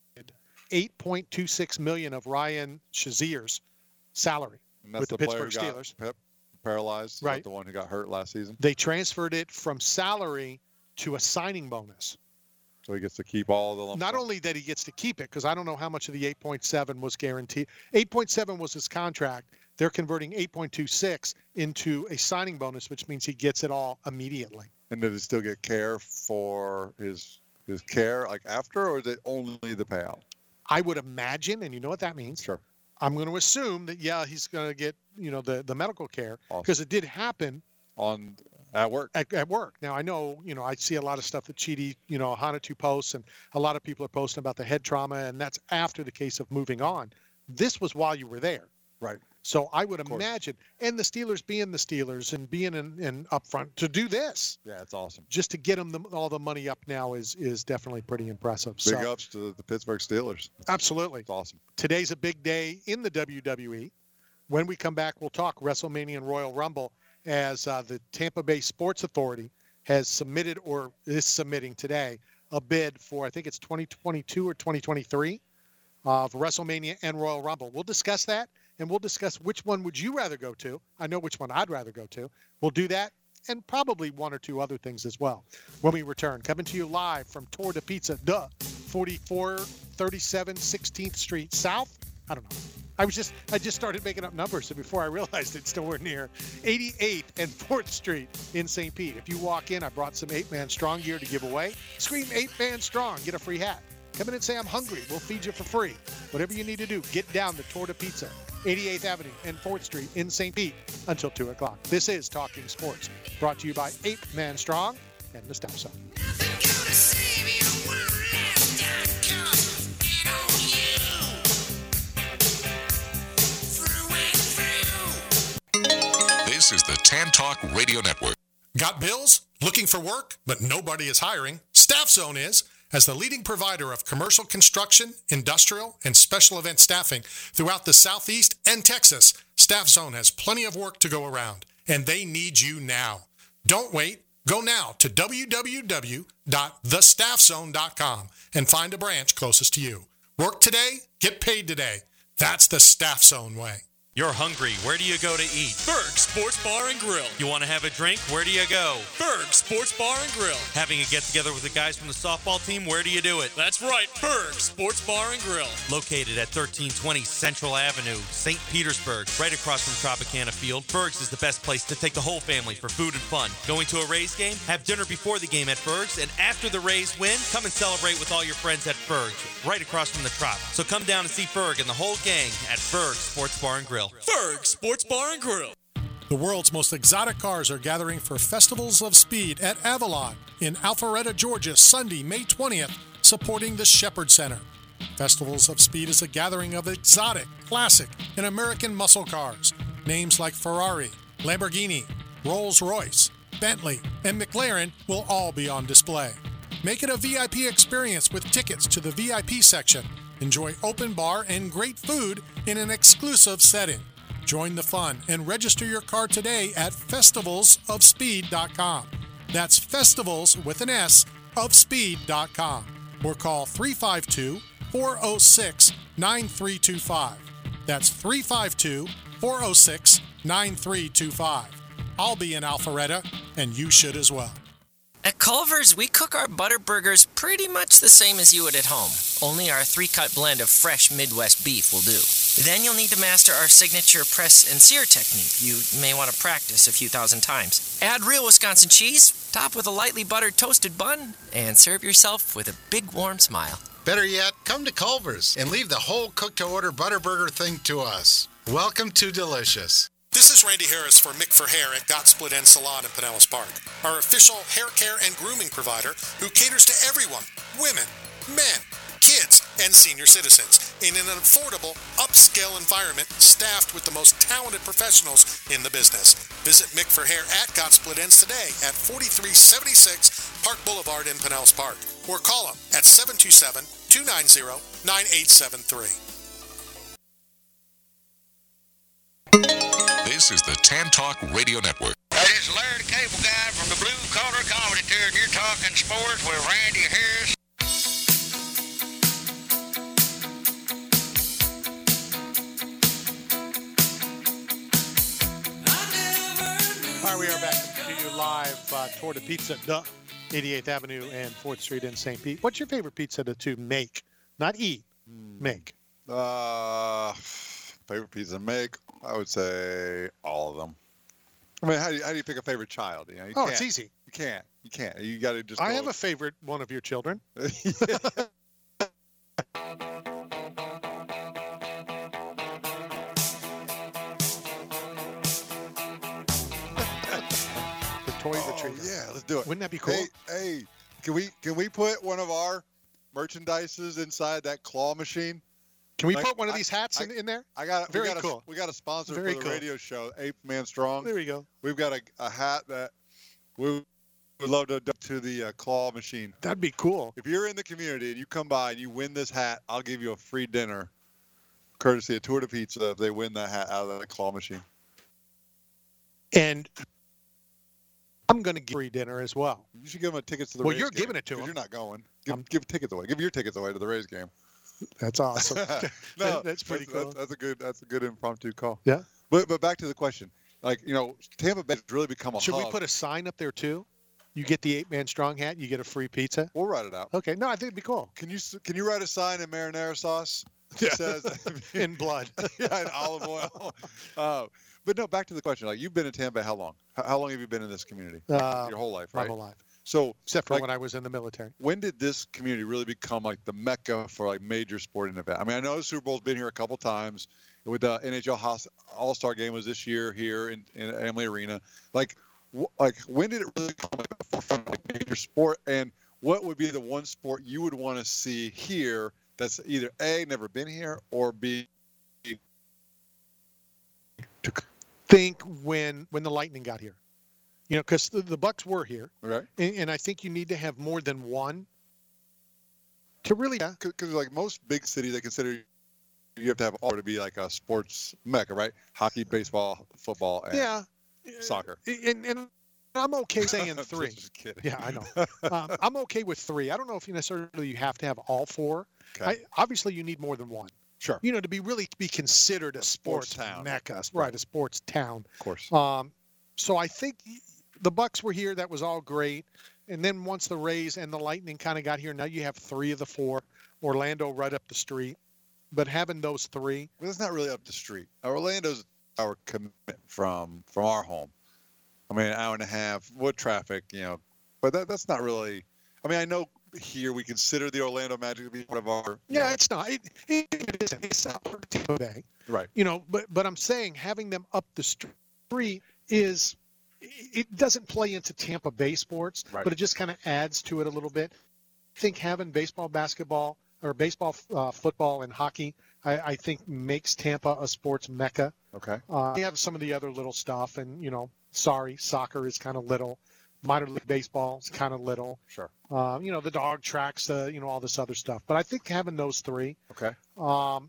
eight point two six million dollars of Ryan Shazier's salary And that's with the, the, player Pittsburgh who got Steelers. pep- paralyzed. Is that Right. The one who got hurt last season. They transferred it from salary to a signing bonus. So he gets to keep all the lump Not sum. only that he gets to keep it, because I don't know how much of the eight point seven was guaranteed. eight point seven was his contract. They're converting eight point two six into a signing bonus, which means he gets it all immediately. And does he still get care for his his care like after, or is it only the payout? I would imagine, and you know what that means. Sure. I'm going to assume that, yeah, he's going to get, you know, the, the medical care Awesome. because it did happen On at work. at, at work. Now, I know, you know, I see a lot of stuff that Chidi, you know, Hanatu posts, and a lot of people are posting about the head trauma, and that's after the case of moving on. This was while you were there. Right. So I would course. imagine, and the Steelers being the Steelers and being in, in upfront to do this, Yeah, it's awesome. just to get them the, all the money up now is is definitely pretty impressive. Big so, ups to the Pittsburgh Steelers. absolutely. It's awesome. Today's a big day in the W W E. When we come back, we'll talk WrestleMania and Royal Rumble as uh, the Tampa Bay Sports Authority has submitted or is submitting today a bid for, I think it's twenty twenty-two or twenty twenty-three of WrestleMania and Royal Rumble. We'll discuss that, and we'll discuss which one would you rather go to. I know which one I'd rather go to. We'll do that and probably one or two other things as well when we return. Coming to you live from Tour de Pizza, duh, forty-four thirty-seven sixteenth Street South. I don't know. I was just, I just started making up numbers, so before I realized it's nowhere near. eighty-eighth and fourth Street in Saint Pete. If you walk in, I brought some eight-man strong gear to give away. Scream eight-man strong, get a free hat. Come in and say I'm hungry. We'll feed you for free. Whatever you need to do, get down to Tour de Pizza, eighty-eighth Avenue and fourth Street in Saint Pete until two o'clock. This is Talking Sports, brought to you by eight man Strong and the Staff Zone. This is the Tan Talk Radio Network. Got bills? Looking for work, but nobody is hiring? Staff Zone is. As the leading provider of commercial construction, industrial, and special event staffing throughout the Southeast and Texas, Staff Zone has plenty of work to go around, and they need you now. Don't wait. Go now to w w w dot the staff zone dot com and find a branch closest to you. Work today, get paid today. That's the Staff Zone way. You're hungry. Where do you go to eat? Berg Sports Bar and Grill. You want to have a drink? Where do you go? Berg Sports Bar and Grill. Having a get-together with the guys from the softball team? Where do you do it? That's right, Berg Sports Bar and Grill. Located at thirteen twenty Central Avenue, Saint Petersburg, right across from Tropicana Field, Berg's is the best place to take the whole family for food and fun. Going to a Rays game? Have dinner before the game at Berg's, and after the Rays win, come and celebrate with all your friends at Berg's, right across from the Trop. So come down and see Berg and the whole gang at Berg Sports Bar and Grill. Berg Sports Bar and Grill. The world's most exotic cars are gathering for Festivals of Speed at Avalon in Alpharetta, Georgia, Sunday, May twentieth, supporting the Shepherd Center. Festivals of Speed is a gathering of exotic, classic, and American muscle cars. Names like Ferrari, Lamborghini, Rolls-Royce, Bentley, and McLaren will all be on display. Make it a V I P experience with tickets to the V I P section. Enjoy open bar and great food in an exclusive setting. Join the fun and register your car today at festivals of speed dot com. That's festivals with an S of speed dot com. Or call three five two, four oh six, nine three two five. That's three five two, four oh six, nine three two five. I'll be in Alpharetta, and you should as well. At Culver's, we cook our butter burgers pretty much the same as you would at home. Only our three-cut blend of fresh Midwest beef will do. Then you'll need to master our signature press and sear technique. You may want to practice a few thousand times. Add real Wisconsin cheese, top with a lightly buttered toasted bun, and serve yourself with a big warm smile. Better yet, come to Culver's and leave the whole cook-to-order butter burger thing to us. Welcome to Delicious. This is Randy Harris for Mick for Hair at Got Split End Salon in Pinellas Park, our official hair care and grooming provider who caters to everyone, women, men, kids, and senior citizens in an affordable, upscale environment staffed with the most talented professionals in the business. Visit Mick for Hair at Got Split Ends today at forty-three seventy-six Park Boulevard in Pinellas Park, or call them at seven two seven, two nine zero, nine eight seven three. This is the Tan Talk Radio Network. Hey, this is Larry the Cable Guy from the Blue Collar Comedy Tour, and you're talking sports with Randy Harris. All right, we are back to you live uh, toward the pizza, the eighty-eighth Avenue and fourth Street in Saint Pete. What's your favorite pizza to, to make? Not eat, make. Uh, favorite pizza to make? I would say all of them. I mean, how do you, how do you pick a favorite child? You know, you Oh, can't. it's easy. You can't. You can't. You got to just. I go- have a favorite one of your children. The toy retriever. Yeah, let's do it. Wouldn't that be cool? Hey, hey, can we can we put one of our merchandises inside that claw machine? Can we Like, put one of I- these hats I- in, in there? I got Very we got cool. A, we got a sponsor Very for the cool. radio show, Ape Man Strong. There we go. We've got a, a hat that we would love to do to the uh, claw machine. That'd be cool. If you're in the community and you come by and you win this hat, I'll give you a free dinner, courtesy of Tour de Pizza, if they win that hat out of the claw machine. And I'm going to give free dinner as well. You should give them tickets to the Well, Rays you're game, giving it to 'cause them. You're not going. Give, give tickets away. Give your tickets away to the Rays game. That's awesome. no, that's pretty cool. That's, that's a good. That's a good impromptu call. Yeah. But but back to the question. Like you know, Tampa Bay has really become a Should hub. we put a sign up there too? You get the eight man strong hat, you get a free pizza. We'll write it out. Okay. No, I think it'd be cool. Can you can you write a sign in marinara sauce that says in blood, yeah, in olive oil? Uh, but no, back to the question. Like you've been in Tampa Bay how long? How, how long have you been in this community? Uh, Your whole life, my right? whole life. So Except for like, when I was in the military. when did this community really become like the mecca for like major sporting event? I mean, I know the Super Bowl's been here a couple times. With the N H L All-Star Game was this year here in, in Amalie Arena. Like, wh- like when did it really become like the forefront of like major sport? And what would be the one sport you would want to see here that's either A, never been here, or B, Think when when the Lightning got here, you know, because the, the Bucks were here, right? And, and I think you need to have more than one to really. Because like most big cities, they consider you have to have all to be like a sports mecca, right? Hockey, baseball, football, and Yeah. soccer. And, and I'm okay saying three. Just kidding. Yeah, I know. um, I'm okay with three. I don't know if you necessarily you have to have all four. Okay. I, obviously, you need more than one. Sure. You know, to be really be considered a sports, Sports town. mecca, right? A sports town. Of course. Um, so I think the Bucks were here. That was all great. And then once the Rays and the Lightning kind of got here, now you have three of the four. Orlando right up the street. But having those three. But it's not really up the street. Orlando's our commitment from from our home. I mean, an hour and a half with traffic, you know. But that, that's not really. I mean, I know here we consider the Orlando Magic to be part of our. Yeah, it's not. It, it isn't. It's not for Tampa Bay. Right. You know, but but I'm saying having them up the street is. It doesn't play into Tampa Bay sports, right. but it just kind of adds to it a little bit. I think having baseball, basketball, or baseball, uh, football, and hockey, I, I think makes Tampa a sports mecca. Okay. Uh, you have some of the other little stuff, and, you know, sorry, soccer is kind of little. Minor league baseball is kind of little. Sure. Uh, you know, the dog tracks, uh, you know, all this other stuff. But I think having those three. Okay. Um,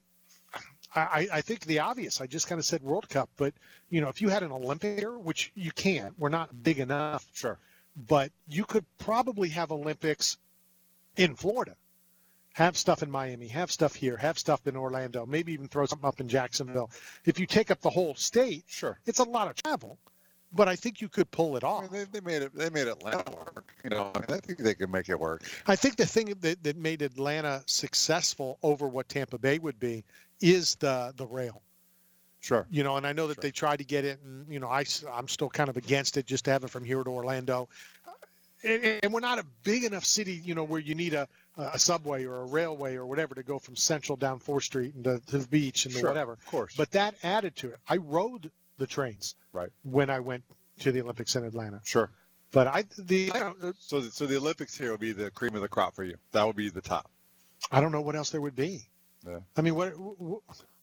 I, I think the obvious, I just kind of said World Cup, but, you know, if you had an Olympic here, which you can't, we're not big enough. Sure. But you could probably have Olympics in Florida. Have stuff in Miami, have stuff here, have stuff in Orlando, maybe even throw something up in Jacksonville. If you take up the whole state, sure, it's a lot of travel. But I think you could pull it off. I mean, they, they made it. They made Atlanta work. You know, I, mean, I think they could make it work. I think the thing that, that made Atlanta successful over what Tampa Bay would be is the the rail. Sure. You know, and I know that sure. they tried to get it, and, you know, I, I'm still kind of against it, just to have it from here to Orlando. And, and we're not a big enough city, you know, where you need a, a subway or a railway or whatever to go from Central down fourth Street and to, to the beach and sure, the whatever. Of course. But that added to it. I rode the trains right when I went to the Olympics in Atlanta. Sure. But I the I don't, so the, so the Olympics here will be the cream of the crop for you. That would be the top. I don't know what else there would be. Yeah. I mean, what? what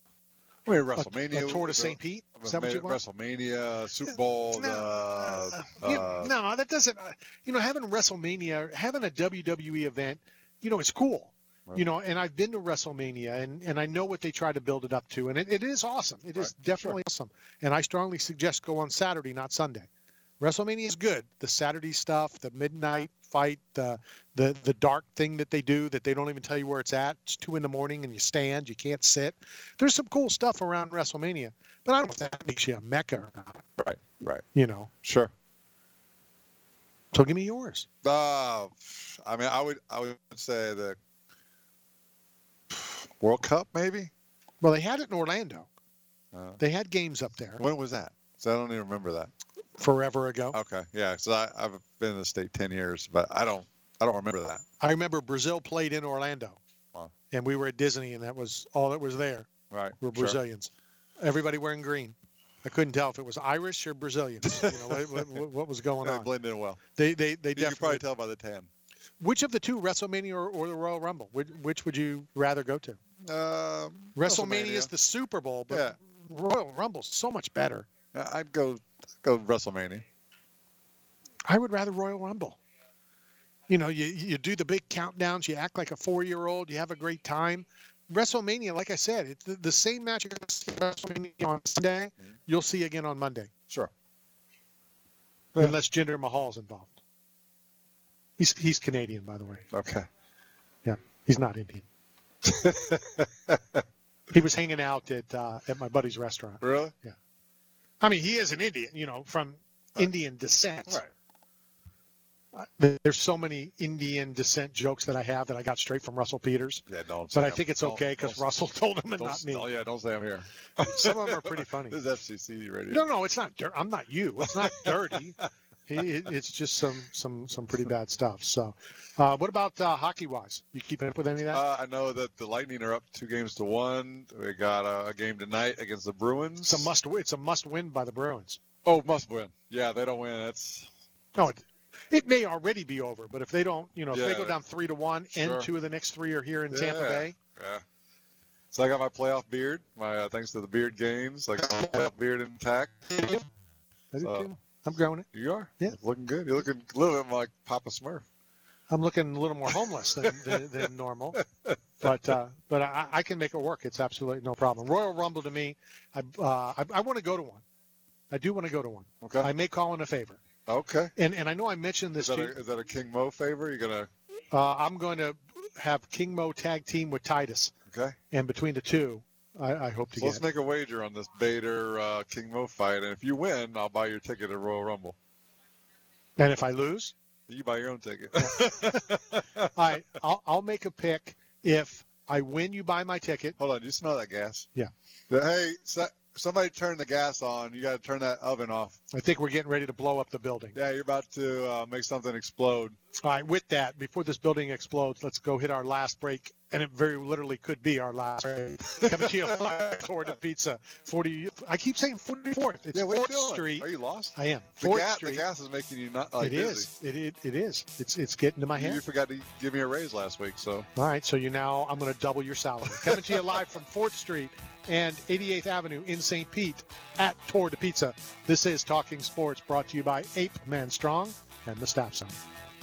I mean, WrestleMania, a, a tour to Saint Pete. Is that what you want? WrestleMania, Super Bowl. No, uh, you, uh, no, that doesn't. You know, having WrestleMania, having a W W E event, you know, it's cool. Right. You know, and I've been to WrestleMania, and, and I know what they try to build it up to, and it, it is awesome. It is right. definitely sure. awesome. And I strongly suggest go on Saturday, not Sunday. WrestleMania is good. The Saturday stuff, the midnight fight, the the the dark thing that they do that they don't even tell you where it's at. It's two in the morning and you stand, you can't sit. There's some cool stuff around WrestleMania, but I don't know if that makes you a mecca or not. Right, right. You know. Sure. So give me yours. Uh, I mean, I would I would say the World Cup maybe. Well, they had it in Orlando. Uh, they had games up there. When was that? So I don't even remember that. Forever ago. Okay, yeah. So I, I've been in the state ten years, but I don't, I don't remember that. I remember Brazil played in Orlando, wow. and we were at Disney, and that was all that was there. Right, we're sure. Brazilians. Everybody wearing green. I couldn't tell if it was Irish or Brazilians. You know what, what, what was going yeah, on? They blended in well. They, they, they you definitely. You can probably tell by the tan. Which of the two, WrestleMania or, or the Royal Rumble? Which, which would you rather go to? Um, WrestleMania, WrestleMania is the Super Bowl, but yeah. Royal Rumble's so much better. I'd go, go WrestleMania. I would rather Royal Rumble. You know, you you do the big countdowns. You act like a four-year-old. You have a great time. WrestleMania, like I said, it's the, the same match you're going to see at WrestleMania on Sunday, mm-hmm. you'll see again on Monday. Sure. Unless Jinder Mahal's involved. He's he's Canadian, by the way. Okay. Yeah, he's not Indian. He was hanging out at uh, at my buddy's restaurant. Really? Yeah. I mean, he is an Indian, you know, from right. Indian descent. Right. There's so many Indian descent jokes that I have that I got straight from Russell Peters. Yeah, don't. But I think it's okay because Russell told them and not me. Oh yeah, don't say I'm here. Some of them are pretty funny. This is F C C radio. No, no, it's not dirt. I'm not you. It's not dirty. it, it's just some some some pretty bad stuff. So, uh, what about uh, hockey wise? You keeping up with any of that? Uh, I know that the Lightning are up two games to one. We got a, a game tonight against the Bruins. It's a must win. It's a must win by the Bruins. Oh, must win. Yeah, they don't win. That's no. It, It may already be over, but if they don't, you know, yeah. if they go down three to one, sure. and two of the next three are here in yeah. Tampa Bay. Yeah. So I got my playoff beard. My uh, thanks to the beard games, like my playoff beard intact. I do so, too. I'm growing it. You are. Yeah. It's looking good. You're looking a little bit like Papa Smurf. I'm looking a little more homeless than, than, than normal, but uh, but I, I can make it work. It's absolutely no problem. Royal Rumble to me, I uh, I, I want to go to one. I do want to go to one. Okay. I may call in a favor. Okay. And and I know I mentioned this. Is that, to, a, is that a King Mo favor? You're gonna? Uh, I'm going to have King Mo tag team with Titus. Okay. And between the two, I, I hope to So get. let's make a wager on this Bader uh, King Mo fight, and if you win, I'll buy your ticket to Royal Rumble. And if I lose, you buy your own ticket. All right, I'll I'll make a pick. If I win, you buy my ticket. Hold on, do you smell that gas? Yeah. Hey, so, somebody turn the gas on. You got to turn that oven off. I think we're getting ready to blow up the building. Yeah, you're about to uh, make something explode. All right, with that, before this building explodes, let's go hit our last break. And it very literally could be our last break. Coming to you live toward the pizza. forty. I keep saying forty-fourth. It's Yeah, what are you fourth doing? Street. Are you lost? I am. The, fourth gas, Street. the gas is making you not like It dizzy. is. It, it it is. It's it's getting to my You, head. you forgot to give me a raise last week, so. All right, so you now I'm going to double your salary. Coming to you live from fourth Street and eighty-eighth Avenue in Saint Pete at Toward the Pizza. This is Talking Sports, brought to you by Ape Man Strong and the Staff Zone.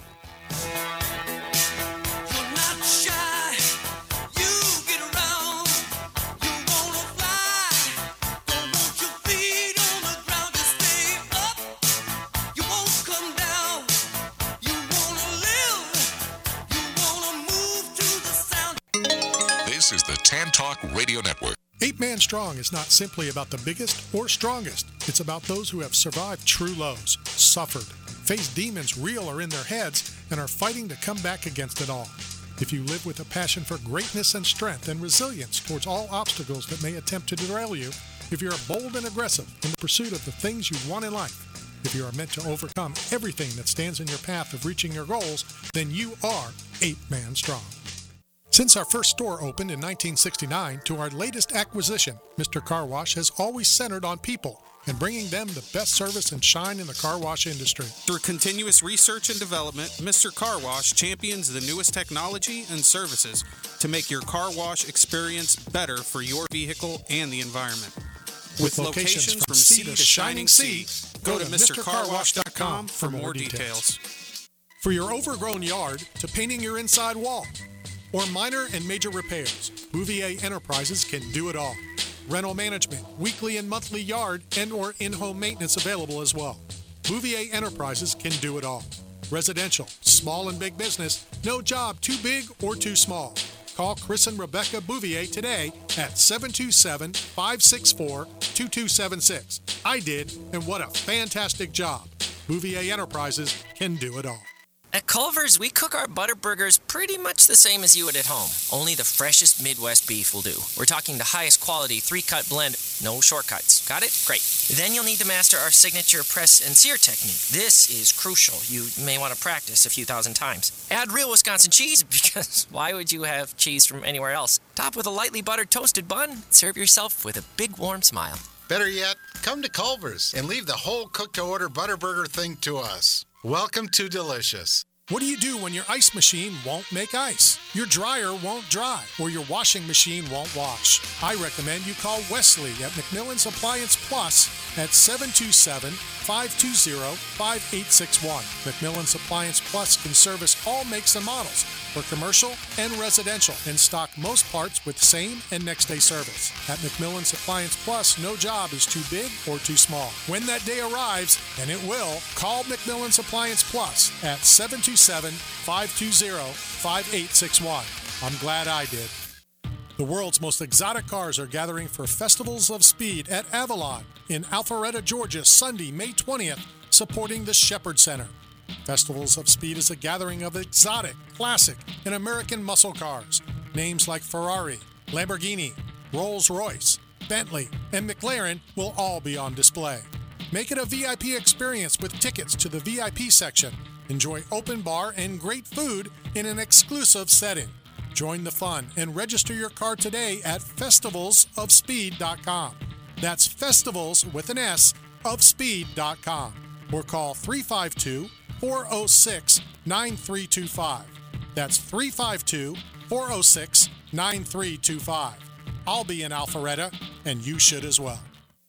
This is the Tan Talk Radio Network. Eight Man Strong is not simply about the biggest or strongest. It's about those who have survived true lows, suffered, faced demons real or in their heads, and are fighting to come back against it all. If you live with a passion for greatness and strength and resilience towards all obstacles that may attempt to derail you, if you're bold and aggressive in the pursuit of the things you want in life, if you are meant to overcome everything that stands in your path of reaching your goals, then you are Eight Man Strong. Since our first store opened in nineteen sixty-nine to our latest acquisition, Mister Car Wash has always centered on people and bringing them the best service and shine in the car wash industry. Through continuous research and development, Mister Car Wash champions the newest technology and services to make your car wash experience better for your vehicle and the environment. With, With locations, locations from sea to shining sea, go to Mister Car Wash dot com for more details. For your overgrown yard to painting your inside wall, or minor and major repairs, Bouvier Enterprises can do it all. Rental management, weekly and monthly yard and or in-home maintenance available as well. Bouvier Enterprises can do it all. Residential, small and big business, no job too big or too small. Call Chris and Rebecca Bouvier today at seven two seven, five six four, two two seven six. I did, and what a fantastic job. Bouvier Enterprises can do it all. At Culver's, we cook our butter burgers pretty much the same as you would at home. Only the freshest Midwest beef will do. We're talking the highest quality three-cut blend, no shortcuts. Got it? Great. Then you'll need to master our signature press and sear technique. This is crucial. You may want to practice a few thousand times. Add real Wisconsin cheese, because why would you have cheese from anywhere else? Top with a lightly buttered toasted bun. Serve yourself with a big warm smile. Better yet, come to Culver's and leave the whole cook-to-order butter burger thing to us. Welcome to Delicious. What do you do when your ice machine won't make ice, your dryer won't dry, or your washing machine won't wash? I recommend you call Wesley at McMillan's Appliance Plus at seven two seven, five two zero, five eight six one. McMillan's Appliance Plus can service all makes and models for commercial and residential and stock most parts with same and next day service. At McMillan's Appliance Plus, no job is too big or too small. When that day arrives, and it will, call McMillan's Appliance Plus at seven two seven, five two zero, five eight six one. I'm glad I did. The world's most exotic cars are gathering for Festivals of Speed at Avalon in Alpharetta, Georgia, Sunday, May twentieth, supporting the Shepherd Center. Festivals of Speed is a gathering of exotic, classic, and American muscle cars. Names like Ferrari, Lamborghini, Rolls-Royce, Bentley, and McLaren will all be on display. Make it a V I P experience with tickets to the V I P section. Enjoy open bar and great food in an exclusive setting. Join the fun and register your car today at festivals of speed dot com. That's festivals with an S of speed dot com. Or call three five two, four oh six, nine three two five. That's three five two, four oh six, nine three two five. I'll be in Alpharetta, and you should as well.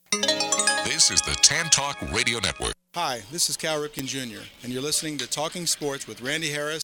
This is the Tan Talk Radio Network. Hi, this is Cal Ripken Junior, and you're listening to Talking Sports with Randy Harris.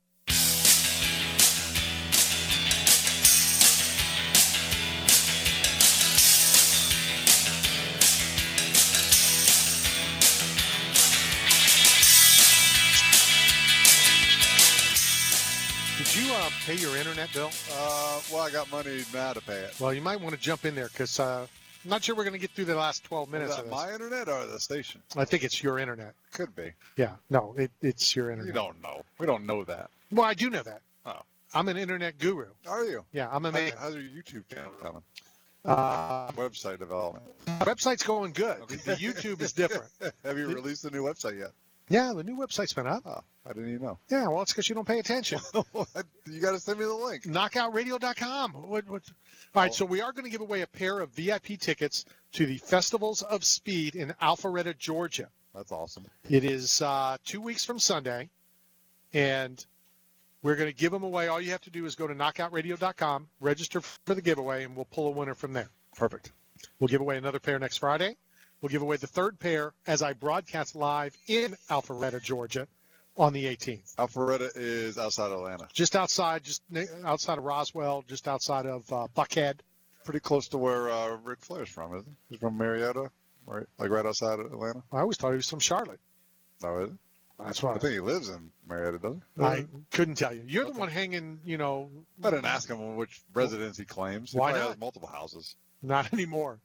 Did you uh, uh, pay your internet bill? Uh, well, I got money now to pay it. Well, you might want to jump in there because uh, I'm not sure we're going to get through the last twelve minutes Is that of this. my internet or the station? I think it's your internet. Could be. Yeah, no, it, it's your internet. You don't know. We don't know that. Well, I do know that. Oh. I'm an internet guru. Are you? Yeah, I'm a man. How's, how's your YouTube channel coming? Uh, Website development. website's going good. The, the YouTube is different. Have you released a new website yet? Yeah, the new website's been up. Oh, I didn't even know. Yeah, well, it's because you don't pay attention. You got to send me the link. knockout radio dot com. What, what? All right, so we are going to give away a pair of V I P tickets to the Festivals of Speed in Alpharetta, Georgia. That's awesome. It is uh, two weeks from Sunday, and we're going to give them away. All you have to do is go to knockout radio dot com, register for the giveaway, and we'll pull a winner from there. Perfect. We'll give away another pair next Friday. We'll give away the third pair as I broadcast live in Alpharetta, Georgia on the eighteenth. Alpharetta is outside Atlanta. Just outside, just outside of Roswell, just outside of uh, Buckhead. Pretty close to where uh, Ric Flair's from, isn't he? He's from Marietta, right? Like right outside of Atlanta? I always thought he was from Charlotte. Oh, is it? That's right. I think he lives in Marietta, doesn't he? I couldn't tell you. You're the one hanging, you know. I didn't ask him which residence he claims. He Why probably not? has multiple houses. Not anymore.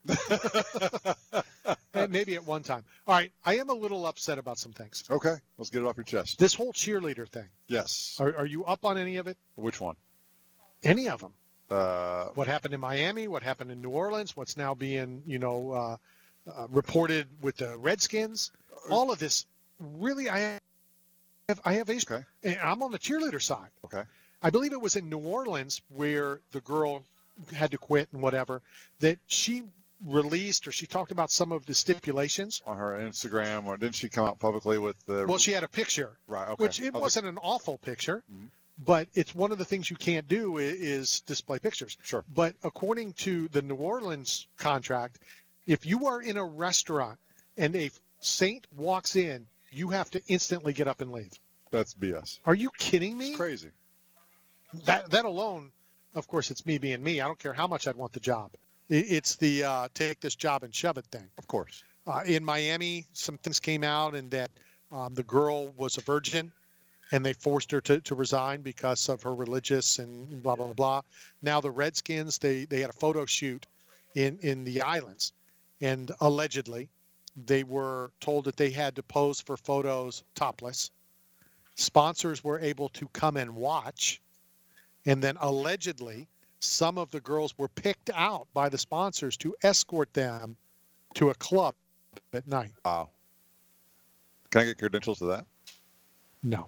Eh, Maybe at one time. All right, I am a little upset about some things. Okay, let's get it off your chest. This whole cheerleader thing. Yes. Are, are you up on any of it? Which one? Any of them? Uh, What happened in Miami? What happened in New Orleans? What's now being, you know, uh, uh, reported with the Redskins? All of this, really, I have, I have issues. Okay. And I'm on the cheerleader side. Okay. I believe it was in New Orleans where the girl had to quit and whatever, that she released or she talked about some of the stipulations. On her Instagram, or didn't she come out publicly with the... Well, she had a picture. Right, okay. Which it I was wasn't an awful picture, Mhm. but it's one of the things you can't do i- is display pictures. Sure. But according to the New Orleans contract, if you are in a restaurant and a saint walks in, you have to instantly get up and leave. That's B S. Are you kidding me? It's crazy. That that alone, of course, it's me being me. I don't care how much I'd want the job. I- It's the uh, take this job and shove it thing. Of course. Uh, in Miami, some things came out, and that um, the girl was a virgin, and they forced her to, to resign because of her religious and blah, blah, blah, blah. Now the Redskins, they, they had a photo shoot in, in the islands, and allegedly they were told that they had to pose for photos topless. Sponsors were able to come and watch, and then allegedly some of the girls were picked out by the sponsors to escort them to a club at night. Wow. Can I get credentials to that? No.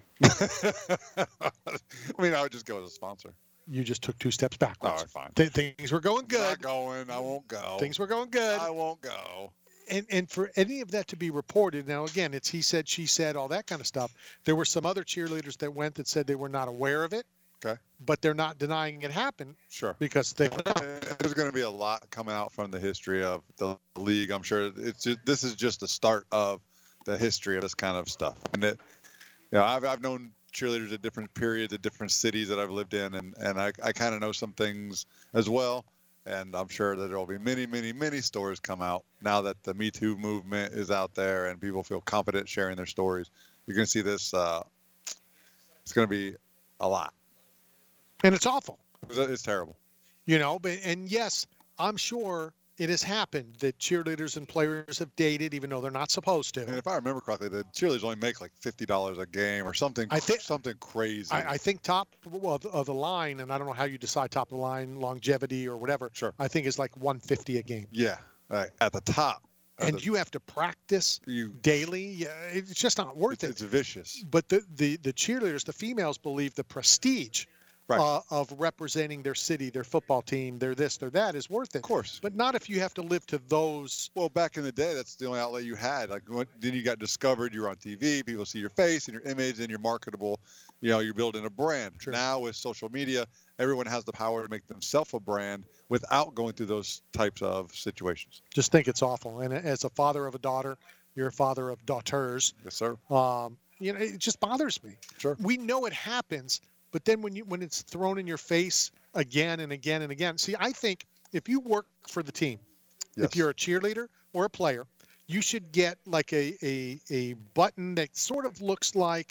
I mean, I would just go as a sponsor. You just took two steps backwards. All right, fine. Th- things were going good. Not going. I won't go. Things were going good. I won't go. And and for any of that to be reported, now again, it's he said, she said, all that kind of stuff. There were some other cheerleaders that went that said they were not aware of it. Okay. But they're not denying it happened. Sure. Because they. There's going to be a lot coming out from the history of the league. I'm sure it's just, this is just the start of the history of this kind of stuff. And it, you know, I've I've known cheerleaders at different periods, at different cities that I've lived in, and and I I kind of know some things as well. And I'm sure that there will be many, many, many stories come out now that the Me Too movement is out there and people feel confident sharing their stories. You're going to see this. Uh, it's going to be a lot. And it's awful. It's, it's terrible. You know, but and yes, I'm sure it has happened that cheerleaders and players have dated even though they're not supposed to. And if I remember correctly, the cheerleaders only make like fifty dollars a game or something. I think something crazy. I, I think top of the, of the line, and I don't know how you decide top of the line, longevity or whatever. Sure. I think is like one fifty a game. Yeah, right, at the top. At And the- you have to practice You- daily. Yeah, it's just not worth it's, it. it's vicious. But the, the, the cheerleaders, the females, believe the prestige Right. uh, of representing their city, their football team, their this, their that is worth it. Of course. But not if you have to live to those. Well, back in the day, that's the only outlet you had. Like when, then you got discovered. You're on T V. People see your face and your image, and you're marketable. You know, you're building a brand. True. Now with social media, everyone has the power to make themselves a brand without going through those types of situations. Just think it's awful. And as a father of a daughter, you're a father of daughters. Yes, sir. Um, you know, it just bothers me. Sure. We know it happens, but then when you when it's thrown in your face again and again and again. See, I think if you work for the team, Yes. if you're a cheerleader or a player, you should get like a a, a button that sort of looks like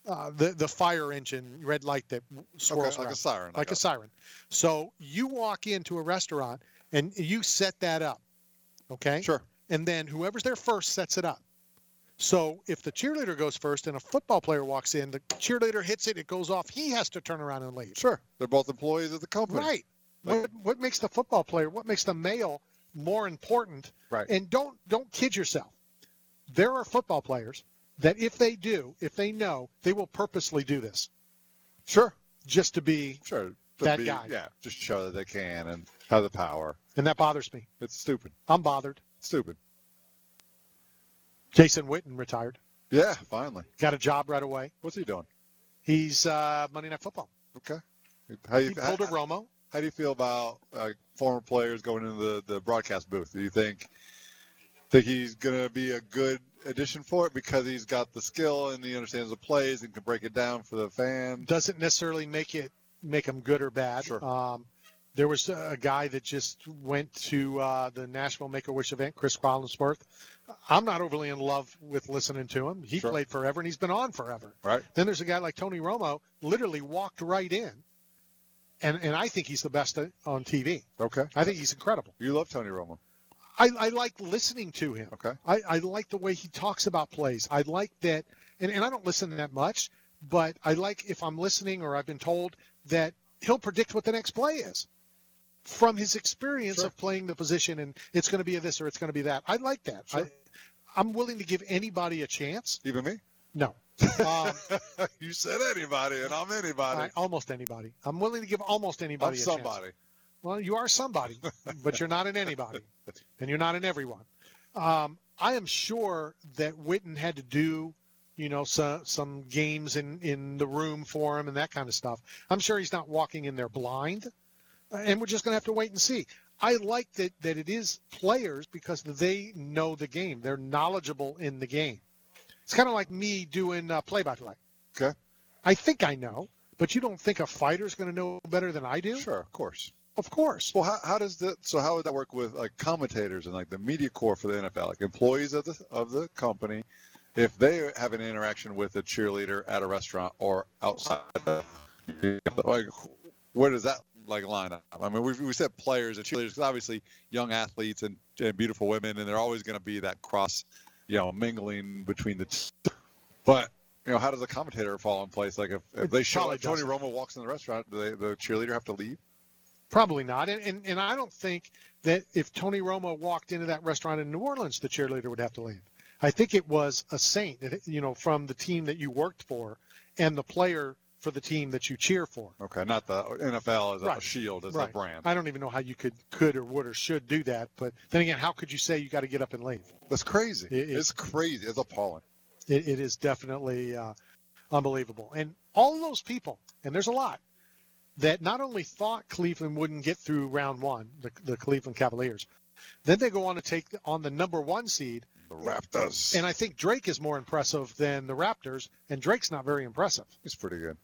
uh, the the fire engine red light that swirls Okay, like a around. siren, I like a got it. siren. So you walk into a restaurant and you set that up, okay? Sure. And then whoever's there first sets it up. So if the cheerleader goes first and a football player walks in, the cheerleader hits it, it goes off. He has to turn around and leave. Sure. They're both employees of the company. Right. Like- what, what makes the football player, what makes the male more important? Right. And don't don't kid yourself. There are football players that if they do, if they know, they will purposely do this. Sure. Just to be Sure. To that be- guy. Yeah, just show that they can and have the power. And that bothers me. It's stupid. I'm bothered. Stupid. Jason Witten retired. Yeah, finally. Got a job right away. What's he doing? He's uh, Monday Night Football. Okay. How you, He pulled a how, Romo. how do you feel about uh, former players going into the, the broadcast booth? Do you think think he's going to be a good addition for it because he's got the skill and he understands the plays and can break it down for the fans? Doesn't necessarily make it make him good or bad. Sure. Um, there was a guy that just went to uh, the Nashville Make-A-Wish event, Chris Collinsworth. I'm not overly in love with listening to him. He Sure. played forever, and he's been on forever. Right. Then there's a guy like Tony Romo, literally walked right in, and and I think he's the best on T V. Okay. I think he's incredible. You love Tony Romo. I, I like listening to him. Okay. I, I like the way he talks about plays. I like that, and, and I don't listen that much, but I like if I'm listening or I've been told that he'll predict what the next play is from his experience Sure. of playing the position, and it's going to be a this or it's going to be that. I like that. Sure. I, I'm willing to give anybody a chance. Even me? No. Um, You said anybody, and I'm anybody. I, almost anybody. I'm willing to give almost anybody I'm a somebody. chance. Well, you are somebody, but you're not an anybody, and you're not an everyone. Um, I am sure that Witten had to do, you know, some some games in, in the room for him and that kind of stuff. I'm sure he's not walking in there blind, and we're just going to have to wait and see. I like that, that it is players because they know the game. They're knowledgeable in the game. It's kind of like me doing uh, play-by-play. Okay. I think I know, but you don't think a fighter's going to know better than I do? Sure, of course. Of course. Well, how, how does that? So how would that work with like commentators and like the media corps for the N F L, like employees of the of the company, if they have an interaction with a cheerleader at a restaurant or outside, the, like where does that like line up? I mean, we we said players and cheerleaders because obviously young athletes and, and beautiful women, and they're always going to be that cross, you know, mingling between the two. But you know, how does a commentator fall in place? Like if, if they show probably like Tony doesn't. Romo walks in the restaurant, do they, the cheerleader have to leave? Probably not. And, and and I don't think that if Tony Romo walked into that restaurant in New Orleans, the cheerleader would have to leave. I think it was a saint, that, you know, from the team that you worked for and the player for the team that you cheer for. Okay, not the N F L as a Right. shield, as Right. a brand. I don't even know how you could could or would or should do that. But then again, how could you say you got to get up and leave? That's crazy. It- it's crazy. It's appalling. It, it is definitely uh, unbelievable. And all those people, and there's a lot, that not only thought Cleveland wouldn't get through round one, the, the Cleveland Cavaliers, then they go on to take on the number one seed. The Raptors. And I think Drake is more impressive than the Raptors, and Drake's not very impressive. He's pretty good.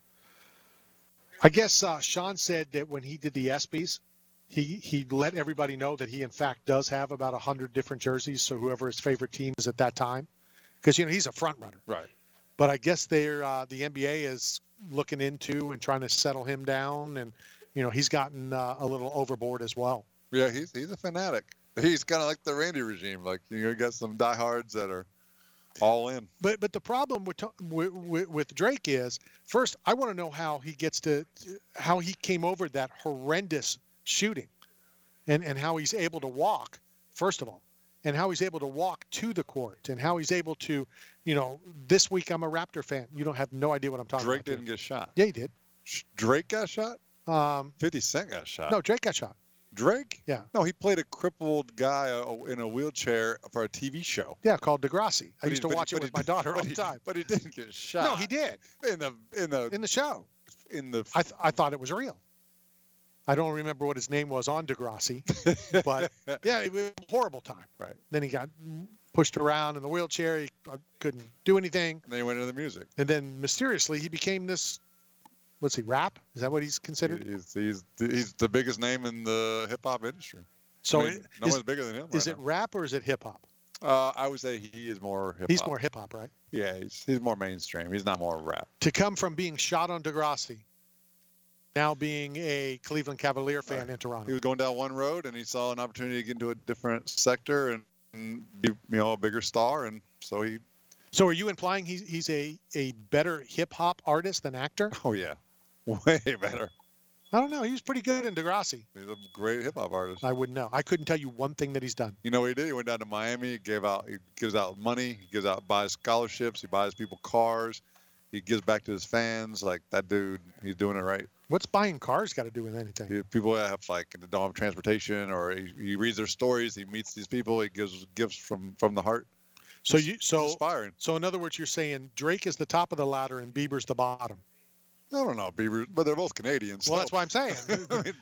I guess uh, Sean said that when he did the ESPYs, he, he let everybody know that he, in fact, does have about one hundred different jerseys, so whoever his favorite team is at that time. Because, you know, he's a front runner. Right. But I guess they're uh, the N B A is looking into and trying to settle him down, and you know he's gotten uh, a little overboard as well. Yeah, he's he's a fanatic. He's kind of like the Randy regime. Like you know, you got some diehards that are all in. But but the problem with, with with Drake is, first I want to know how he gets to how he came over that horrendous shooting, and and how he's able to walk. First of all, and how he's able to walk to the court, and how he's able to, you know, this week I'm a Raptor fan. You don't have no idea what I'm talking Drake about. Drake didn't get shot. Yeah, he did. Drake got shot? Um, fifty Cent got shot. No, Drake got shot. Drake? Yeah. No, he played a crippled guy uh, in a wheelchair for a T V show. Yeah, called Degrassi. I But used he- to but watch he- it but with he my did- daughter but all the he- time. But he didn't get shot. No, he did. In the in the in the show. In the I th- I thought it was real. I don't remember what his name was on Degrassi, but yeah, it was a horrible time. Right. Then he got pushed around in the wheelchair. He uh, couldn't do anything. And then he went into the music. And then mysteriously he became this. What's he? Rap? Is that what he's considered? He's he's he's the biggest name in the hip hop industry. So I mean, it- no is- one's bigger than him. Is right it rap or is it hip hop? Uh, I would say he is more hip hop. He's more hip hop, right? Yeah, he's he's more mainstream. He's not more rap. To come from being shot on Degrassi, now being a Cleveland Cavalier fan Right. in Toronto. He was going down one road and he saw an opportunity to get into a different sector and, and be, you know, a bigger star, and so he. So are you implying he's he's a, a better hip hop artist than actor? Oh yeah, way better. I don't know. He was pretty good in Degrassi. He's a great hip hop artist. I wouldn't know. I couldn't tell you one thing that he's done. You know what he did? He went down to Miami. He gave out. He gives out money. He gives out, buys scholarships. He buys people cars. He gives back to his fans. Like that dude, he's doing it right. What's buying cars got to do with anything? He- People that have like don't have transportation, or he, he reads their stories. He meets these people. He gives gifts from from the heart. So It's- you it's so inspiring. so in other words, you're saying Drake is the top of the ladder and Bieber's the bottom. I don't know, Bieber, but they're both Canadians. Well, so- that's what I'm saying. I mean,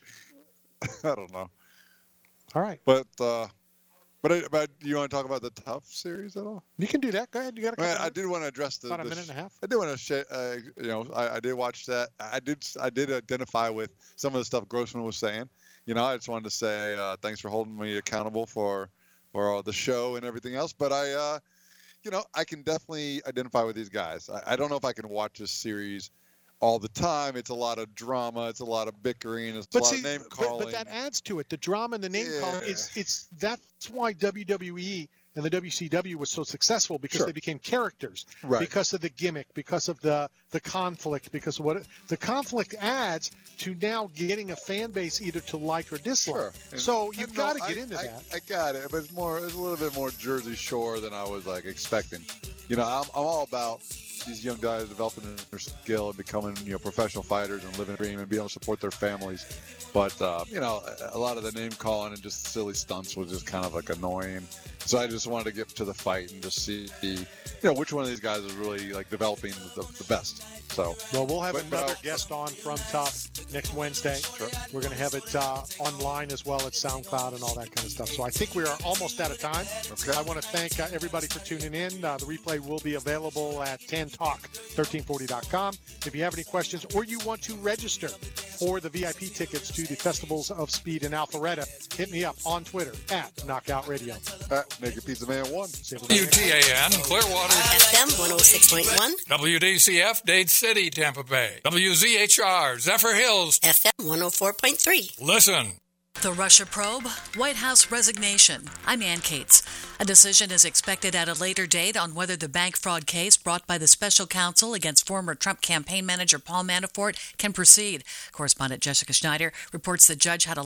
I don't know. All right. But uh, but I, but you want to talk about the tough series at all? You can do that. Go ahead. You got a I, couple mean, I minutes? did want to address the About a the minute sh- and a half. I did want to sh- uh, you know I, I did watch that. I did I did identify with some of the stuff Grossman was saying. You know, I just wanted to say uh, thanks for holding me accountable for for uh, the show and everything else. But I, uh, you know, I can definitely identify with these guys. I, I don't know if I can watch this series all the time. It's a lot of drama. It's a lot of bickering. It's a But lot see, of name but, calling. but that adds to it. The drama and the name calling. Yeah. It's it's that's why W W E and the W C W was so successful, because Sure. they became characters. Right. Because of the gimmick, because of the the conflict, because of what it, the conflict adds to now getting a fan base either to like or dislike. Sure. And- So you've and got no, to get I- into I, that. I got it, but it's more, it's a little bit more Jersey Shore than I was like expecting. You know, I'm, I'm all about these young guys developing their skill and becoming, you know, professional fighters and living a dream and being able to support their families. But uh, you know, a, a lot of the name calling and just silly stunts was just kind of like annoying. So I just wanted to get to the fight and just see, you know, which one of these guys is really like developing the, the best. So Well, we'll have but- but another I'll- guest on from Tough next Wednesday. We're going to have it uh, online as well at SoundCloud and all that kind of stuff. So I think we are almost out of time. Okay. I want to thank uh, everybody for tuning in. Uh, the replay will be available at tan talk thirteen forty dot com. If you have any questions or you want to register for the V I P tickets to the Festivals of Speed in Alpharetta, hit me up on Twitter at Knockout Radio. At Naked Pizza Man one. W T A N, Clearwater. F M one oh six point one. W D C F, Dade City, Tampa Bay. W Z H R, Zephyr Hills. F M one oh four point three. Listen. The Russia probe, White House resignation. I'm Ann Cates. A decision is expected at a later date on whether the bank fraud case brought by the special counsel against former Trump campaign manager Paul Manafort can proceed. Correspondent Jessica Schneider reports the judge had a